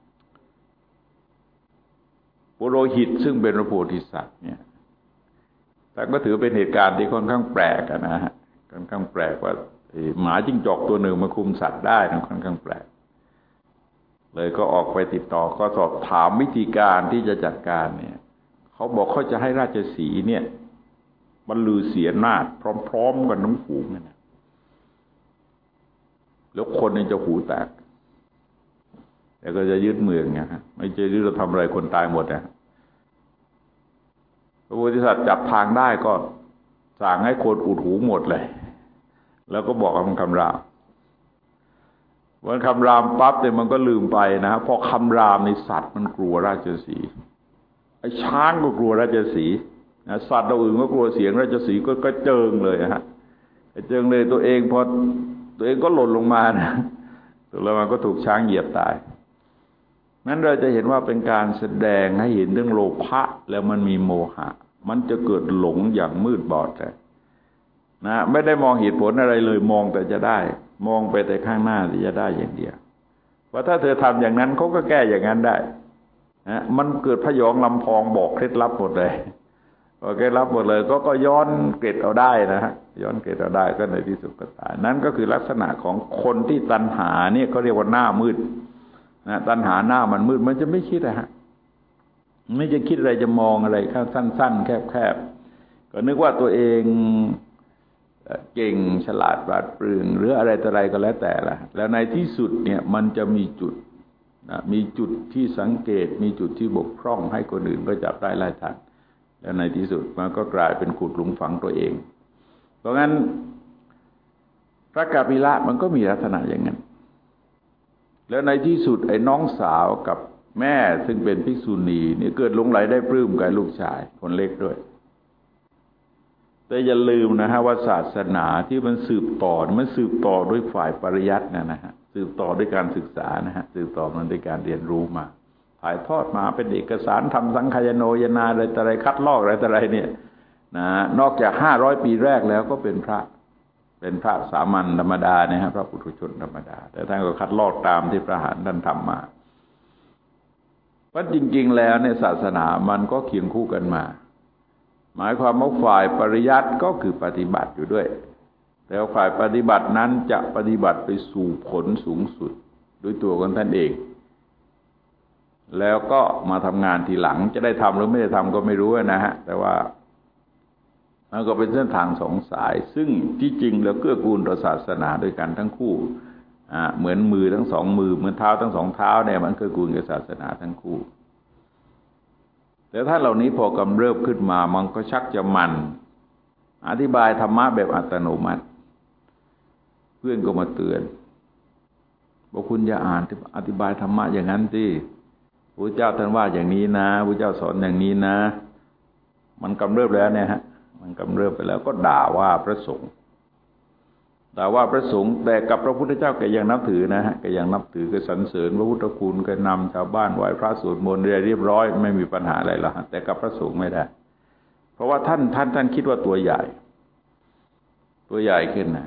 ปุโรหิตซึ่งเป็นพระโพธิสัตว์เนี่ยแต่ก็ถือเป็นเหตุการณ์ที่ค่อนข้างแปลกนะฮะค่อนข้างแปลกว่าหมาจิ้งจอกตัวหนึ่งมาคุมสัตว์ได้นะค่อนข้างแปลกเลยก็ออกไปติดต่อก็สอบถามวิธีการที่จะจัดการเนี่ยเขาบอกเขาจะให้ราชสีห์เนี่ยบรรลือเสียนาฏพร้อมๆกันทั้งฝูงเนี่ยนะแล้วคนเนี่ยจะหูแตกแต่ก็จะยึดเมืองไงฮะไม่ใช่ยึดเราทำอะไรคนตายหมดนะพระโพธิสัตว์จับทางได้ก็สั่งให้คนอุดหูหมดเลยแล้วก็บอกมันคำรามวันคำรามปั๊บแต่มันก็ลืมไปนะพอคำรามในสัตว์มันกลัวราชสีห์ไอ้ช้างก็กลัวราชสีห์นะสัตว์ตัวอื่นก็กลัวเสียงราชสีห์ก็กระเจิงเลยฮะกระเจิงเลยตัวเองพอตัวเองก็หล่นลงมานะตัวแล้วมันก็ถูกช้างเหยียบตายนั้นเราจะเห็นว่าเป็นการแสดงให้เห็นเรื่องโลภะแล้วมันมีโมหะมันจะเกิดหลงอย่างมืดบอดเลยนะไม่ได้มองเหตุผลอะไรเลยมองแต่จะได้มองไปแต่ข้างหน้าที่จะได้อย่างเดียวว่าถ้าเธอทำอย่างนั้นเขาก็แก้อย่างนั้นได้นะมันเกิดพยองลำพองบอกเคล็ดลับหมดเลยพอเคล็ดลับหมดเลยก็ก็ย้อนเกร็ดเอาได้นะฮะย้อนเกร็ดเอาได้ก็ในที่สุดก็ตายนั่นก็คือลักษณะของคนที่ตัณหาเนี่ยเขาเรียกว่าหน้ามืดนะตัณหาหน้ามันมืดมันจะไม่คิดอะฮะไม่จะคิดอะไรจะมองอะไรแค่สั้นๆแคบๆก็นึกว่าตัวเองเก่งฉลาดปราดเปรื่องหรืออะไรต่ออะไรก็แล้วแต่ละแล้วในที่สุดเนี่ยมันจะมีจุดนะมีจุดที่สังเกตมีจุดที่บกพร่องให้คนอื่นก็จับได้ไล่ทันแล้วในที่สุดมันก็กลายเป็นขุดหลุมฝังตัวเองเพราะงั้นพระกาภิละมันก็มีลักษณะอย่างนั้นแล้วในที่สุดไอ้น้องสาวกับแม่ซึ่งเป็นภิกษุณีนี่เกิดหลงไหลได้ปลื้มกับลูกชายคนเล็กด้วยแต่อย่าลืมนะฮะว่าศาสนาที่มันสืบต่อมันสืบต่อด้วยฝ่ายปริยัตินะนะฮะสืบต่อด้วยการศึกษานะฮะสืบต่อมันด้วยการเรียนรู้มาถ่ายทอดมาเป็นเอกสารทำสังคายโนยนาอะไรแต่อะไรคัดลอกอะไรแต่อะไรเนี่ยนะนอกจากห้าร้อยปีแรกแล้วก็เป็นพระเป็นพระสามัญธรรมดาเนี่ยฮะพระปุถุชนธรรมดาแต่ท่านก็คัดลอกตามที่พระหฤทัยท่านทำมาเพราะจริงๆแล้วเนี่ยศาสนามันก็เคียงคู่กันมาหมายความว่าฝ่ายปริยัติก็คือปฏิบัติอยู่ด้วยแต่ฝ่ายปฏิบัตินั้นจะปฏิบัติไปสู่ผลสูงสุดด้วยตัวของท่านเองแล้วก็มาทำงานทีหลังจะได้ทำหรือไม่ได้ทำก็ไม่รู้นะฮะแต่ว่ามันก็เป็นเส้นทางสองสายซึ่งที่จริงแล้วเกื้อกูลต่อศาสนาด้วยกันทั้งคู่อ่าเหมือนมือทั้งสองมือเหมือนเท้าทั้งสองเท้าเนี่ยมันเกื้อกูลกับศาสนาทั้งคู่แต่ถ้าเหล่านี้พอกำเริบขึ้นมามันก็ชักจะมันอธิบายธรรมะแบบอัตโนมัติเพื่อนก็มาเตือนบอกคุณอย่าอ่านอธิบายธรรมะอย่างนั้นสิพระเจ้าท่านว่าอย่างนี้นะพระเจ้าสอนอย่างนี้นะมันกำเริบแล้วเนี่ยฮะมันกำเริบไปแล้วก็ด่าว่าพระสงฆ์ด่าว่าพระสงฆ์แต่กับพระพุทธเจ้าแกยังนับถือนะฮะแกยังนับถือก็สรรเสริญพระพุทธคุณก็นำชาวบ้านไหว้พระสวดมนต์เรียบร้อยไม่มีปัญหาอะไรหรอกแต่กับพระสงฆ์ไม่ได้เพราะว่าท่านท่านท่านคิดว่าตัวใหญ่ตัวใหญ่ขึ้นนะ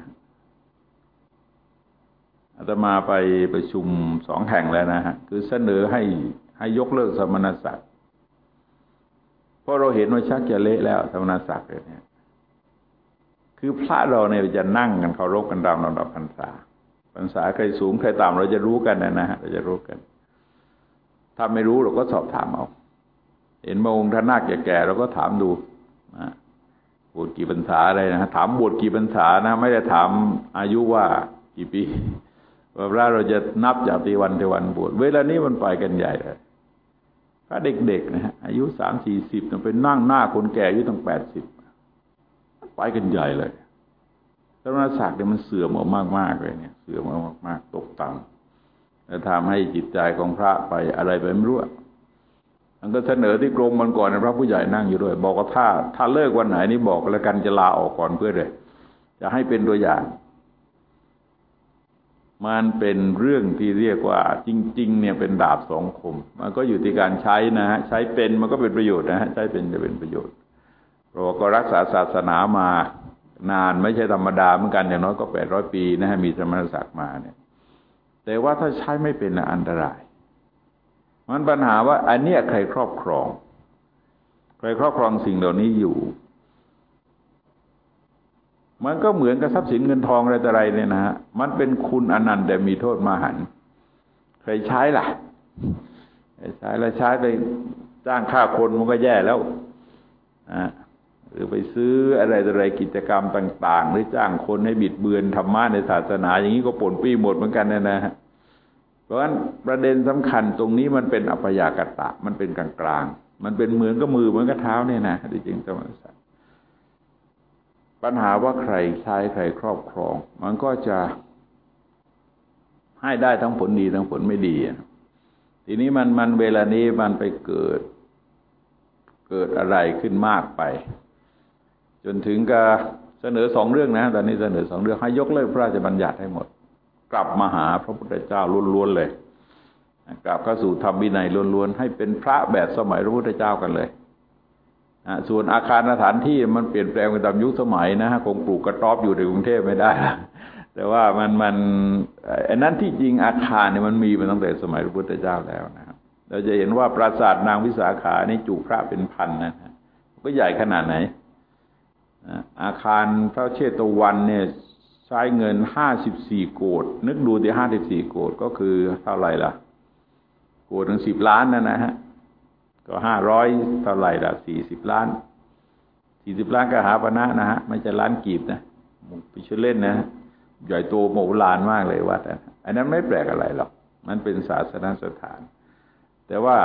อาตมาไปประชุมสองแห่งแล้วนะฮะคือเสนอให้ให้ยกเลิกสมณศักดิ์เพราะเราเห็นว่าชักจะเละแล้วสมณศักดิ์เนี่ยคือพระเราเนี่ยจะนั่งกันเคารพกันตามลำดับพรรษาพรรษาใครสูงใครต่ำเราจะรู้กันนะนะฮะเราจะรู้กันถ้าไม่รู้เราก็สอบถามเอาเห็นพระองค์ท่านนาคแก่ๆเราก็ถามดูนะบวชกี่พรรษาอะไรนะฮะถามบวชกี่พรรษานะไม่ได้ถามอายุว่ากี่ปีว่าพระเราจะนับจากตีวันตีวันบวชเวลานี้มันไปกันใหญ่เลยพระเด็กๆนะฮะอายุสามสี่สิบไปนั่งหน้าคนแก่อายุตั้งแปดสิบไปกันใหญ่เลยสมณศักดิ์เนี่ยมันเสื่อมมากๆเลยเนี่ยเสื่อมมากๆตกต่ำแล้วทำให้จิตใจของพระไปอะไรไปไม่รู้มันก็เสนอที่กรมมันก่อนนะพระผู้ใหญ่นั่งอยู่ด้วยบอกว่าถ้าถ้าเลิกวันไหนนี่บอกแล้วกันจะลาออกก่อนเพื่อเลยจะให้เป็นตัวอย่างมันเป็นเรื่องที่เรียกว่าจริงๆเนี่ยเป็นดาบสองคมมันก็อยู่ที่การใช้นะฮะใช้เป็นมันก็เป็นประโยชน์นะฮะใช้เป็นจะเป็นประโยชน์เพราะก็รักษาศาสนามานานไม่ใช่ธรรมดาเหมือนกันอย่างน้อยก็แปดร้อยปีนะฮะมีสมณศักดิ์มาเนี่ยแต่ว่าถ้าใช้ไม่เป็นอันตรายมันปัญหาว่าอันเนี้ยใครครอบครองใครครอบครองสิ่งเหล่านี้อยู่มันก็เหมือนกับทรัพย์สินเงินทองอะไรต่ออะไรเนี่ยนะฮะมันเป็นคุณอนันต์แต่มีโทษมหันต์ใคเคยใช้ล่ะใช้แล้วใช้ไปจ้างฆ่าคนมันก็แย่แล้วอ่าหรือไปซื้ออะไรอะไรกิจกรรมต่างๆหรือจ้างคนให้บิดเบือนธรรมะในศาสนาอย่างนี้ก็ป่นปี้หมดเหมือนกันนะนะเพราะฉะนั้นประเด็นสำคัญตรงนี้มันเป็นอัปยากตะมันเป็นกลางๆมันเป็นเหมือนกับมือเหมือนกับเท้าเนี่ยนะจริงๆต้องปัญหาว่าใครใช้ใครครอบครองมันก็จะให้ได้ทั้งผลดีทั้งผลไม่ดีทีนี้มันมันเวลานี้มันไปเกิดเกิดอะไรขึ้นมากไปจนถึงกับเสนอสองเรื่องนะตอนนี้เสนอสองเรื่องให้ยกเลิกพระราชบัญญัติให้หมดกลับมาหาพระพุทธเจ้าล้วนๆเลยกลับเข้าสู่ธรรมวินัยล้วนๆให้เป็นพระแบบสมัยพระพุทธเจ้ากันเลยส่วนอาคารสถานที่มันเปลี่ยนแปลงไปตามยุคสมัยนะฮะคงปลูกกระต๊อบอยู่ในกรุงเทพไม่ได้แต่ว่ามันมันไอ้นั้นที่จริงอาคารเนี่ยมันมีมาตั้งแต่สมัยพระพุทธเจ้าแล้วนะครับเราจะเห็นว่าปราสาทนางวิสาขานี่จุพระเป็นพันนะฮะก็ใหญ่ขนาดไหนอาคารพระเชตวันเนี่ยใช้เงินห้าสิบสี่โกฏนึกดูที่ห้าสิบสี่โกฏก็คือเท่าไหร่ล่ะโกฏถึงสิบล้านนะนะฮะก็ห้าร้อยเท่าไหร่ล่ะสี่สิบล้านสี่สิบล้านก็หาปณะนะฮะไม่ใช่ล้านกีบนะไปเชื่อเล่นนะใหญ่โตโมโหลานมากเลยวัดอันนั้นไม่แปลกอะไรหรอกมันเป็นศาสนสถานแต่ว่า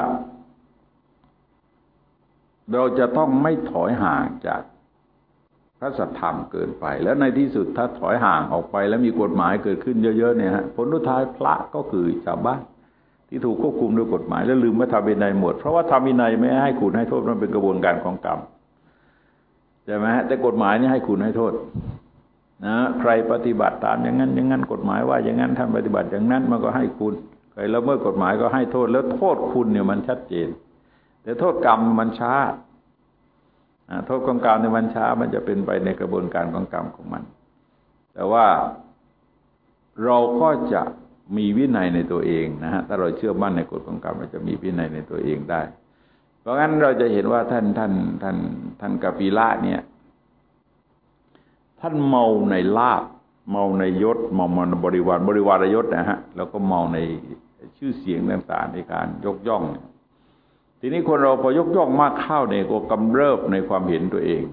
เราจะต้องไม่ถอยห่างจากพระสัทธรรมเกินไปแล้วในที่สุดถ้าถอยห่างออกไปแล้วมีกฎหมายเกิดขึ้นเยอะๆเนี่ยฮะผลสุดท้ายพระก็คือชาวบ้านที่ถูกควบคุมด้วยกฎหมายแล้วลืมว่าทำวินัยหมดเพราะว่าทำวินัยไม่ให้คุณให้โทษมันเป็นกระบวนการของกรรมใช่ไหมฮะแต่กฎหมายนี่ให้คุณให้โทษนะใครปฏิบัติตามอย่างนั้นอย่างนั้นกฎหมายว่าอย่างนั้นท่านปฏิบัติอย่างนั้นมันก็ให้คุณใครละเมิดกฎหมายก็ให้โทษแล้วโทษคุณเนี่ยมันชัดเจนแต่โทษกรรมมันช้าโทษของกรรมในมันช้ามันจะเป็นไปในกระบวนการของกรรมของมันแต่ว่าเราก็จะมีวินัยในตัวเองนะฮะถ้าเราเชื่อมั่นในกฎของกรรมเราจะมีวินัยในตัวเองได้เพราะงั้นเราจะเห็นว่าท่านท่านท่านท่านกัปปิละเนี่ยท่านเมาในลาภเมาในยศเมาในบริวารบริวารยศนะฮะแล้วก็เมาในชื่อเสียงต่างๆในการยกย่องทีนี้คนเราพอยกย่องมากเข้าเนี่ยก็กำเริบในความเห็นตัวเอง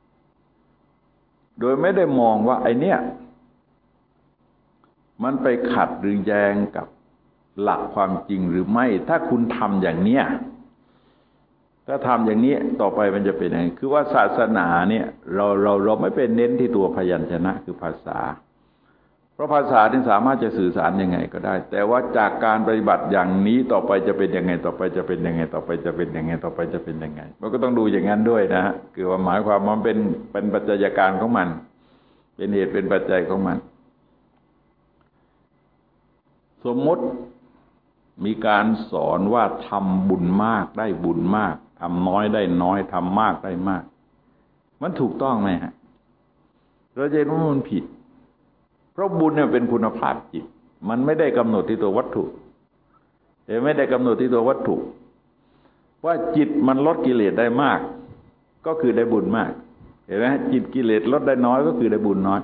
โดยไม่ได้มองว่าไอเนี้ยมันไปขัดหรือแย้งกับหลักความจริงหรือไม่ถ้าคุณทำอย่างเนี้ยถ้าทำอย่างนี้ต่อไปมันจะเป็นยังไงคือว่าศาสนาเนี่ยเราเราเราไม่เป็นเน้นที่ตัวพยัญชนะคือภาษาเพราะภาษาที่สามารถจะสื่อสารยังไงก็ได้แต่ว่าจากการปฏิบัติอย่างนี้ต่อไปจะเป็นยังไงต่อไปจะเป็นยังไงต่อไปจะเป็นยังไงต่อไปจะเป็นยังไงมันก็ต้องดูอย่างนั้นด้วยนะฮะคือว่าหมายความมันเป็นเป็นปัจจัยการของมันเป็นเหตุเป็นปัจจัยของมันสมมติมีการสอนว่าทำบุญมากได้บุญมากทำน้อยได้น้อยทำมากได้มากมันถูกต้องไหมฮะเราจะเห็นว่ามันผิดเพราะบุญเนี่ยเป็นคุณภาพจิตมันไม่ได้กำหนดที่ตัววัตถุแต่ไม่ได้กำหนดที่ตัววัตถุว่าจิตมันลดกิเลสได้มากก็คือได้บุญมากเห็นไหมจิตกิเลสลดได้น้อยก็คือได้บุญน้อย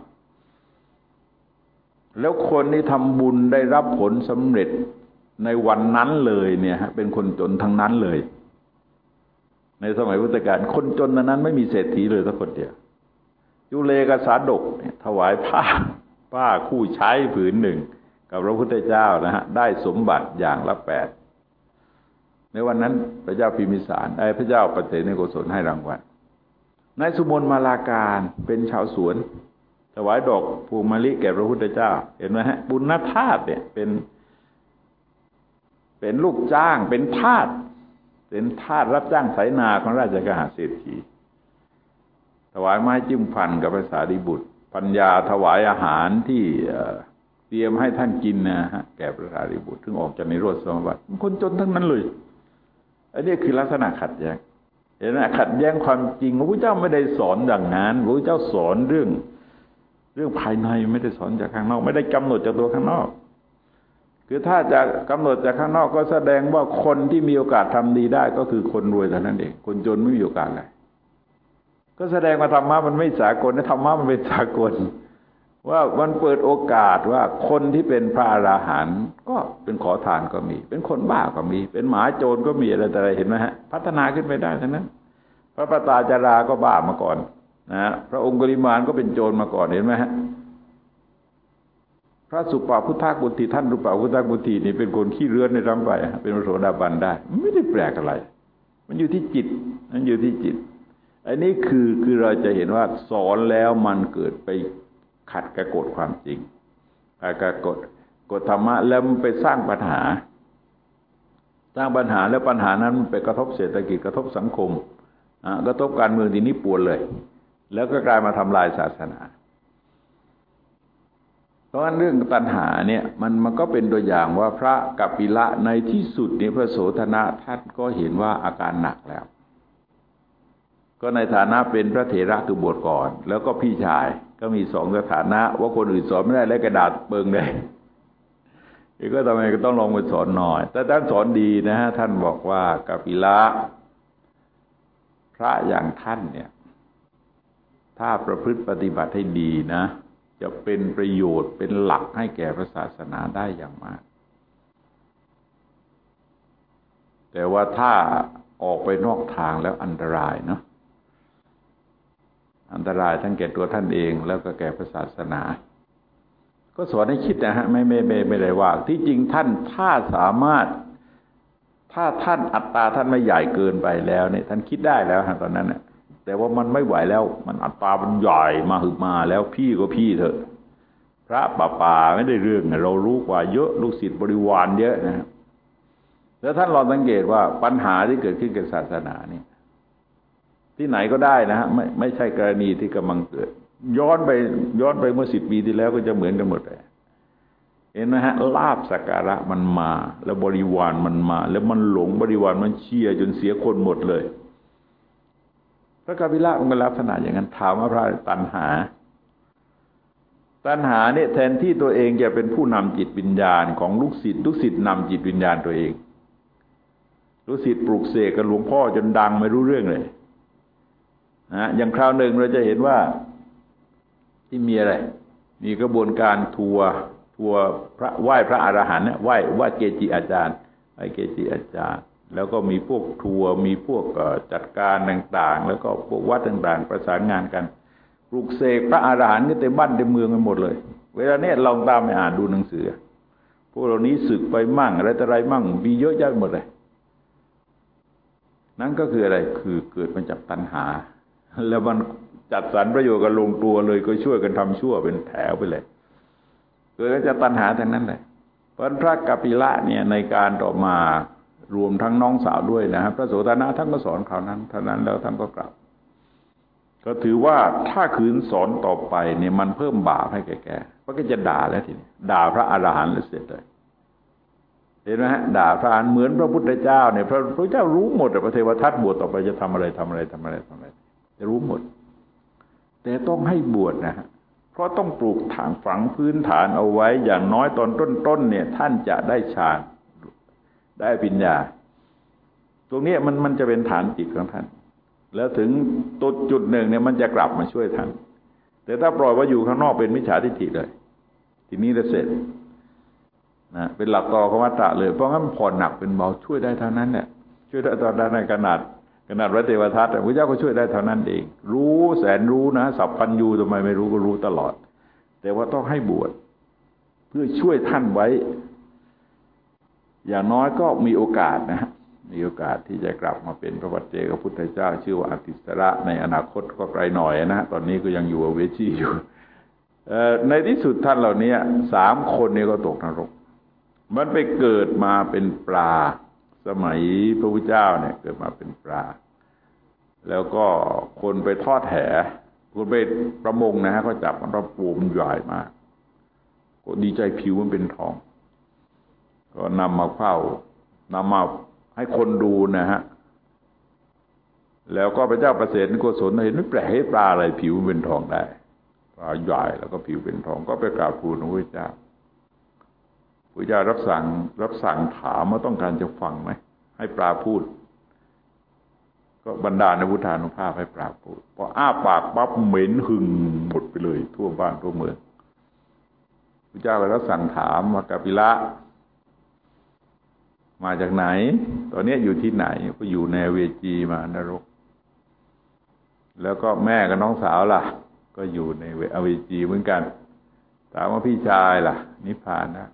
แล้วคนที่ทำบุญได้รับผลสำเร็จในวันนั้นเลยเนี่ยฮะเป็นคนจนทั้งนั้นเลยในสมัยพุทธกาลคนจนนั้นไม่มีเศรษฐีเลยสักคนเดียวยุเลกสาดกเนี่ยถวายผ้าผ้าคู่ใช้ผืนหนึ่งกับพระพุทธเจ้านะฮะได้สมบัติอย่างละแปดในวันนั้นพระเจ้าพิมพิสารไอ้พระเจ้าปเสนโกศลให้รางวัลนายสุมนมาลาการเป็นชาวสวนถวายดอกพวงมะลิแก่พระพุทธเจ้าเห็นไหมฮะบุญธาตุเนี่ยเป็นเป็นลูกจ้างเป็นทาสเป็นทาสรับจ้างไถนาของราชกหาเศรษฐีถวายไม้จิ้มฟันกับพระสารีบุตรปัญญาถวายอาหารที่เตรียมให้ท่านกินนะฮะแก่พระสารีบุตรถึงออกจากนิโรธสมาบัติคนจนทั้งนั้นเลยอันนี้คือลักษณะขัดแย้งเห็นไหมขัดแย้งความจริงพระพุทธเจ้าไม่ได้สอนอย่างนั้นพระพุทธเจ้าสอนเรื่องเรื่องภายในไม่ได้สอนจากข้างนอกไม่ได้กำหนดจากตัวข้างนอกคือถ้าจะกำหนดจากข้างนอกก็แสดงว่าคนที่มีโอกาสทำดีได้ก็คือคนรวยเท่านั้นเองคนจนไม่มีโอกาสเลยก็แสดงว่าธรรมะมันไม่สากลนะธรรมะมันเป็นสากลว่ามันเปิดโอกาสว่าคนที่เป็นพระอราหันต์ก็เป็นขอทานก็มีเป็นคนบ้าก็มีเป็นหมาโจรก็มีอะไรแต่อะไรเห็นไหมฮะพัฒนาขึ้นไปได้ทั้งนั้นพระปตาจาราก็บ้ามาก่อนนะพระองคุลิมานก็เป็นโจรมาก่อนเห็นไหมฮะพระสุปาพุทธกุฏิท่านสุปาพุทธกุฏินี่เป็นคนขี้เรื้อนในร่างไปเป็นพระโสดาบันได้ไม่ได้แปลกอะไรมันอยู่ที่จิตมันอยู่ที่จิตอันนี้คือคือเราจะเห็นว่าสอนแล้วมันเกิดไปขัดกับกฎความจริงขัดกับกฎกฎธรรมะแล้วมันไปสร้างปัญหาสร้างปัญหาแล้วปัญหานั้นไปกระทบเศรษฐกิจกระทบสังคมกระทบการเมืองทีนี้ปวดเลยแล้วก็กลายมาทำลายศาสนาเพราะฉะนั้นเรื่องตัณหาเนี่ยมันมันก็เป็นตัวอย่างว่าพระกัปปิละในที่สุดนี้พระโสธนะท่านก็เห็นว่าอาการหนักแล้วก็ในฐานะเป็นพระเถระคือบวชก่อนแล้วก็พี่ชายก็มีสองสถานะว่าคนอื่นสอนไม่ได้แล้วกระดาษเปิงเลยอีกก็ทำไมก็ต้องลองไปสอนหน่อยแต่ท่านสอนดีนะฮะท่านบอกว่ากัปปิละพระอย่างท่านเนี่ยถ้าประพฤติปฏิบัติให้ดีนะจะเป็นประโยชน์เป็นหลักให้แก่พระศาสนาได้อย่างมากแต่ว่าถ้าออกไปนอกทางแล้วอันตรายเนาะอันตรายทั้งแก่ตัวท่านเองแล้วก็แก่พระศาสนาก็สอนให้คิดนะฮะไม่ไม่ไม่ไม่ได้ว่าที่จริงท่านถ้าสามารถถ้าท่านอัตตาท่านไม่ใหญ่เกินไปแล้วเนี่ยท่านคิดได้แล้วฮะตอนนั้นน่ะแต่ว่ามันไม่ไหวแล้วมันอัตตามันใหญ่มาหึมาแล้วพี่ก็พี่เถอะพระป่าป่าไม่ได้เรื่องเรารู้กว่าเยอะลูกศิษย์บริวารเยอะนะแล้วท่านลองสังเกตว่าปัญหาที่เกิดขึ้นกับศาสนานี่ที่ไหนก็ได้นะฮะไม่ไม่ใช่กรณีที่กำลังเกิดย้อนไปย้อนไปเมื่อสิบปีที่แล้วก็จะเหมือนกันหมดเลยเห็นไหมฮะลาภสักการะมันมาแล้วบริวารมันมาแล้วมันหลงบริวารมันเชียร์จนเสียคนหมดเลยพระกัปปิละมันก็ลักษณะอย่างนั้นถามว่าพระตัณหาตัณหาเนี่ยแทนที่ตัวเองจะเป็นผู้นำจิตวิญญาณของลูกศิษย์ลูกศิษย์นำจิตวิญญาณตัวเองลูกศิษย์ปลูกเสกกับหลวงพ่อจนดังไม่รู้เรื่องเลยนะอย่างคราวหนึ่งเราจะเห็นว่าที่มีอะไรมีกระบวนการทัวร์ทัวร์พระไหว้พระอรหันต์เนี่ยไหว้ไหว้เกจิอาจารย์ไหว้เกจิอาจารย์แล้วก็มีพวกทัวร์มีพวกจัดการต่างๆแล้วก็พวกวัดต่างๆประสานงานกันปลุกเสกพระอรหันต์ก็เต็มบ้านเต็มเมืองกันหมดเลยเวลาเนี้ยลองตามไปอ่านดูหนังสือพวกเหล่านี้สึกไปมั่งอะไรต่ออะไรมั่งมีเยอะแยะหมดเลยนั่นก็คืออะไรคือเกิดมาจากตัณหาแล้วมันจัดสรรประโยชน์กันลงตัวเลยก็ช่วยกันทำชั่วเป็นแถวไปเลยเกิดจากตัณหาทั้งนั้นเลยเพราะพระกัปปิละเนี่ยในการต่อมารวมทั้งน้องสาวด้วยนะครับพระโสธนะท่านก็สอนคราวนั้นเท่านั้นแล้วท่านก็กลับก็ถือว่าถ้าขืนสอนต่อไปเนี่ยมันเพิ่มบาปให้แก่ๆเพราะก็จะด่าแล้วทีนี้ด่าพระอรหันต์แล้วเสร็จเลยเห็นไหมฮะด่าพระอรหันต์เหมือนพระพุทธเจ้าเนี่ยพระพุทธเจ้ารู้หมดพระเทวทัตบวชต่อไปจะทำอะไรทำอะไรทำอะไรทำอะไรจะรู้หมดแต่ต้องให้บวชนะฮะเพราะต้องปลูกฐานฝังพื้นฐานเอาไว้อย่างน้อยตอนต้นๆเนี่ยท่านจะได้ฌานได้ปัญญาตรงนี้มันมันจะเป็นฐานจิตของท่านแล้วถึงตุดจุดหนึ่งเนี่ยมันจะกลับมาช่วยท่านแต่ถ้าปล่อยว่าอยู่ข้างนอกเป็นมิจฉาทิฏฐิเลยทีนี้จะเสร็จนะเป็นหลักต่อของวัฏฏะเลยเพราะงั้นผ่อนหนักเป็นเบาช่วยได้เท่านั้นเนี่ยช่วยได้ตอนนั้นในขนาดขนาดพระเทวทัตพระเจ้าก็ช่วยได้เท่านั้นเองรู้แสนรู้นะสัพพัญญูทำไมไม่รู้ก็รู้ตลอดแต่ว่าต้องให้บวชเพื่อช่วยท่านไว้อย่างน้อยก็มีโอกาสนะฮะมีโอกาสที่จะกลับมาเป็นพระปัจเจกพุทธเจ้าชื่อว่าอติสระในอนาคตก็ไกลหน่อยนะตอนนี้ก็ยังอยู่อเวจีอยู่ในที่สุดท่านเหล่านี้สามคนนี้ก็ตกนรกมันไปเกิดมาเป็นปลาสมัยพระพุทธเจ้าเนี่ยเกิดมาเป็นปลาแล้วก็คนไปทอดแหคนไปประมงนะฮะเขาจับมันว่าปูมันใหญ่มากก็ดีใจผิวมันเป็นทองก็นำมาเฝ้านำมาให้คนดูนะฮะแล้วก็พระเจ้าประเสริฐโกศลเห็นไม่แปลกให้ปลาอะไรผิวเป็นทองได้ปลาใหญ่แล้วก็ผิวเป็นทองก็ไปกราบทูลพระพุทธเจ้าพระเจ้ารับสั่งรับสั่งถามว่าต้องการจะฟังไหมให้ปลาพูดก็บรรดาในพุทธานุภาพให้ปลาพูดพออ้าปากปั๊บเหม็นหึงหมดไปเลยทั่วบ้านทั่วเมืองระเจ้าก็รับสั่งถามว่ากาปิละมาจากไหนตอนนี้อยู่ที่ไหนก็อยู่ในเวจีมานรกแล้วก็แม่กับน้องสาวล่ะก็อยู่ในอเวจีเหมือนกันถามว่าพี่ชายล่ะนิพพานนะ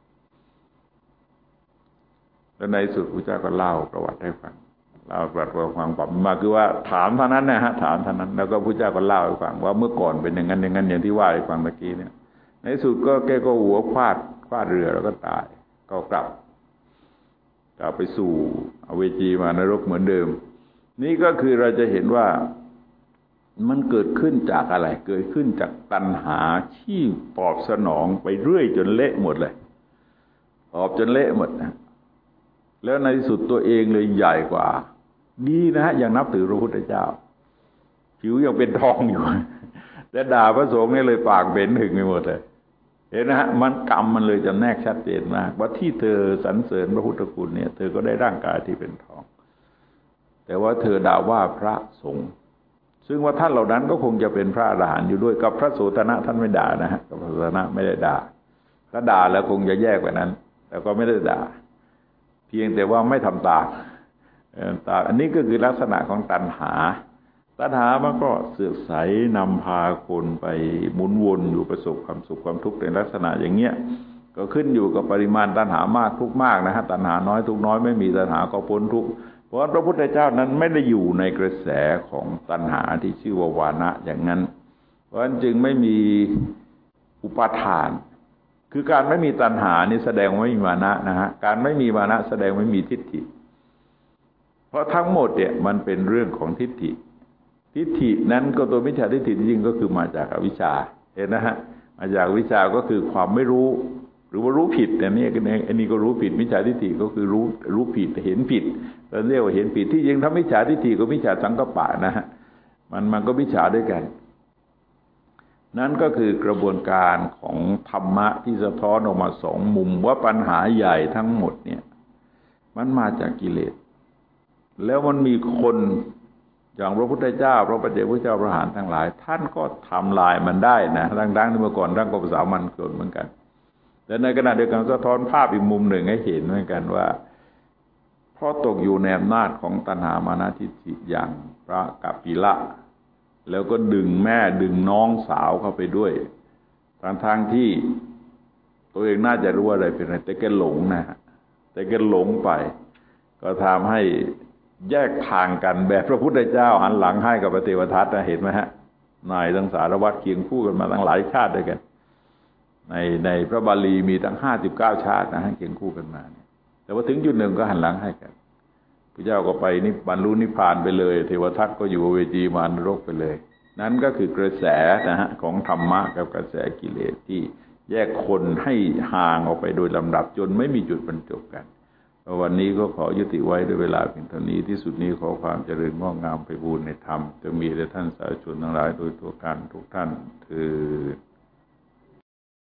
แล้วในสุดพระเจ้าก็เล่าประวัติให้ฟังเล่าประวัติความความมาคือว่าถามเท่านั้นนะฮะถามเท่านั้นแล้วก็พระเจ้าก็เล่าให้ฟังว่าเมื่อก่อนเป็นอย่างนั้นอย่างนั้นอย่างที่ว่าให้ฟังเมื่อกี้เนี่ยในสุดก็แกก็หัวฟาดฟาดเรือแล้วก็ตายก็กลับกลับไปสู่อเวจีมานรกเหมือนเดิมนี่ก็คือเราจะเห็นว่ามันเกิดขึ้นจากอะไรเกิดขึ้นจากตัณหาที่ตอบสนองไปเรื่อยจนเละหมดเลยตอบจนเละหมดนะแล้วในที่สุดตัวเองเลยใหญ่กว่าดีนะฮะยังนับถือพระพุทธเจ้าผิวยังเป็นทองอยู่แต่ด่าพระสงฆ์นี่เลยปากเบ็นถึงไปหมดเลยเห็นนะฮะมันกรรมมันเลยจำแนกชัดเจนมากว่าที่เธอสรรเสริญพระพุทธคุณเนี่ยเธอก็ได้ร่างกายที่เป็นทองแต่ว่าเธอด่าว่าพระสงฆ์ซึ่งว่าท่านเหล่านั้นก็คงจะเป็นพระอรหันต์อยู่ด้วยกับพระโสธนะท่านไม่ด่านะฮะกับพระโสธนะไม่ได้ด่าถ้าด่าแล้วคงจะแยกกว่านั้นแต่ก็ไม่ได้ด่าเพียงแต่ว่าไม่ทำตามตามอันนี้ก็คือลักษณะของตัณหาตัณหามันก็เสื่อมใสนำพาคนไปหมุนวนอยู่ประสบความสุขความทุกข์ในลักษณะอย่างเงี้ยก็ขึ้นอยู่กับปริมาณตัณหามากทุกข์มากนะฮะตัณหาน้อยทุกข์น้อยไม่มีตัณหาก็พ้นทุกข์เพราะพระพุทธเจ้านั้นไม่ได้อยู่ในกระแสของตัณหาที่ชื่อว่าวานะอย่างนั้นเพราะฉะนั้นจึงไม่มีอุปาทานคือการไม่มีตัณหานี่แสดงว่าไม่มีวานะนะฮะการไม่มีวานะแสดงว่าไม่มีทิฏฐิเพราะทั้งหมดเนี่ยมันเป็นเรื่องของทิฏฐิทิฏฐินั้นก็ตัวมิจฉาทิฏฐิจริงๆก็คือมาจากอวิชชาเห็นนะฮะมาจากวิชาก็คือความไม่รู้หรือว่ารู้ผิดแต่นี่อันนี้ก็รู้ผิดมิจฉาทิฏฐิก็คือรู้รู้ผิดเห็นผิดเราเรียกว่าเห็นผิดที่จริงถ้ามิจฉาทิฏฐิกับมิจฉาสังกัปปะนะฮะมันมันก็มิจฉาด้วยกันนั่นก็คือกระบวนการของธรรมะที่สะท้อนออกมาสองมุมว่าปัญหาใหญ่ทั้งหมดเนี่ยมันมาจากกิเลสแล้วมันมีคนอย่างพระพุทธเจ้าพระปัจเจกพุทธเจ้าพระอรหันต์ทั้งหลายท่านก็ทำลายมันได้นะดังๆที่เมื่อก่อนท่านก็สามัญชนเหมือนกันแต่ในขณะเดียวกันสะท้อนภาพอีกมุมหนึ่งให้เห็นเหมือนกันว่าเพราะตกอยู่ในอำนาจของตัณหามานะทิฏฐิอย่างพระกัปปิละแล้วก็ดึงแม่ดึงน้องสาวเข้าไปด้วยทางทางที่ตัวเองน่าจะรู้ว่าอะไรเป็นอะไรแต่แกหลงนะฮะแต่แกหลงไปก็ทำให้แยกทางกันแบบพระพุทธเจ้าหันหลังให้กับพระเทวทัตนะเห็นไหมฮะนายทั้งสารวัตรเคียงคู่กันมาตั้งหลายชาติด้วยกันในในพระบาลีมีตั้งห้าสิบเก้าชาตินะฮะเคียงคู่กันมาเนี่ยแต่ว่าถึงจุดหนึ่งก็หันหลังให้กันพระเจ้าก็ไปนิพบรรลุนิพพานไปเลยเทวทัตก็อยู่เวจีมารนรกไปเลยนั่นก็คือกระแสนะฮะของธรรมะกับกระแสกิเลสที่แยกคนให้ห่างออกไปโดยลำดับจนไม่มีจุดบรรจบกันวันนี้ก็ขอยุติไว้ด้วยเวลาเพียงเท่านี้ที่สุดนี้ขอความเจริญงอกงามไปบูรณนธรรมจะมีแด่ท่านสาธุชนทั้งหลายโดยตัวกันทุกท่านเทอญ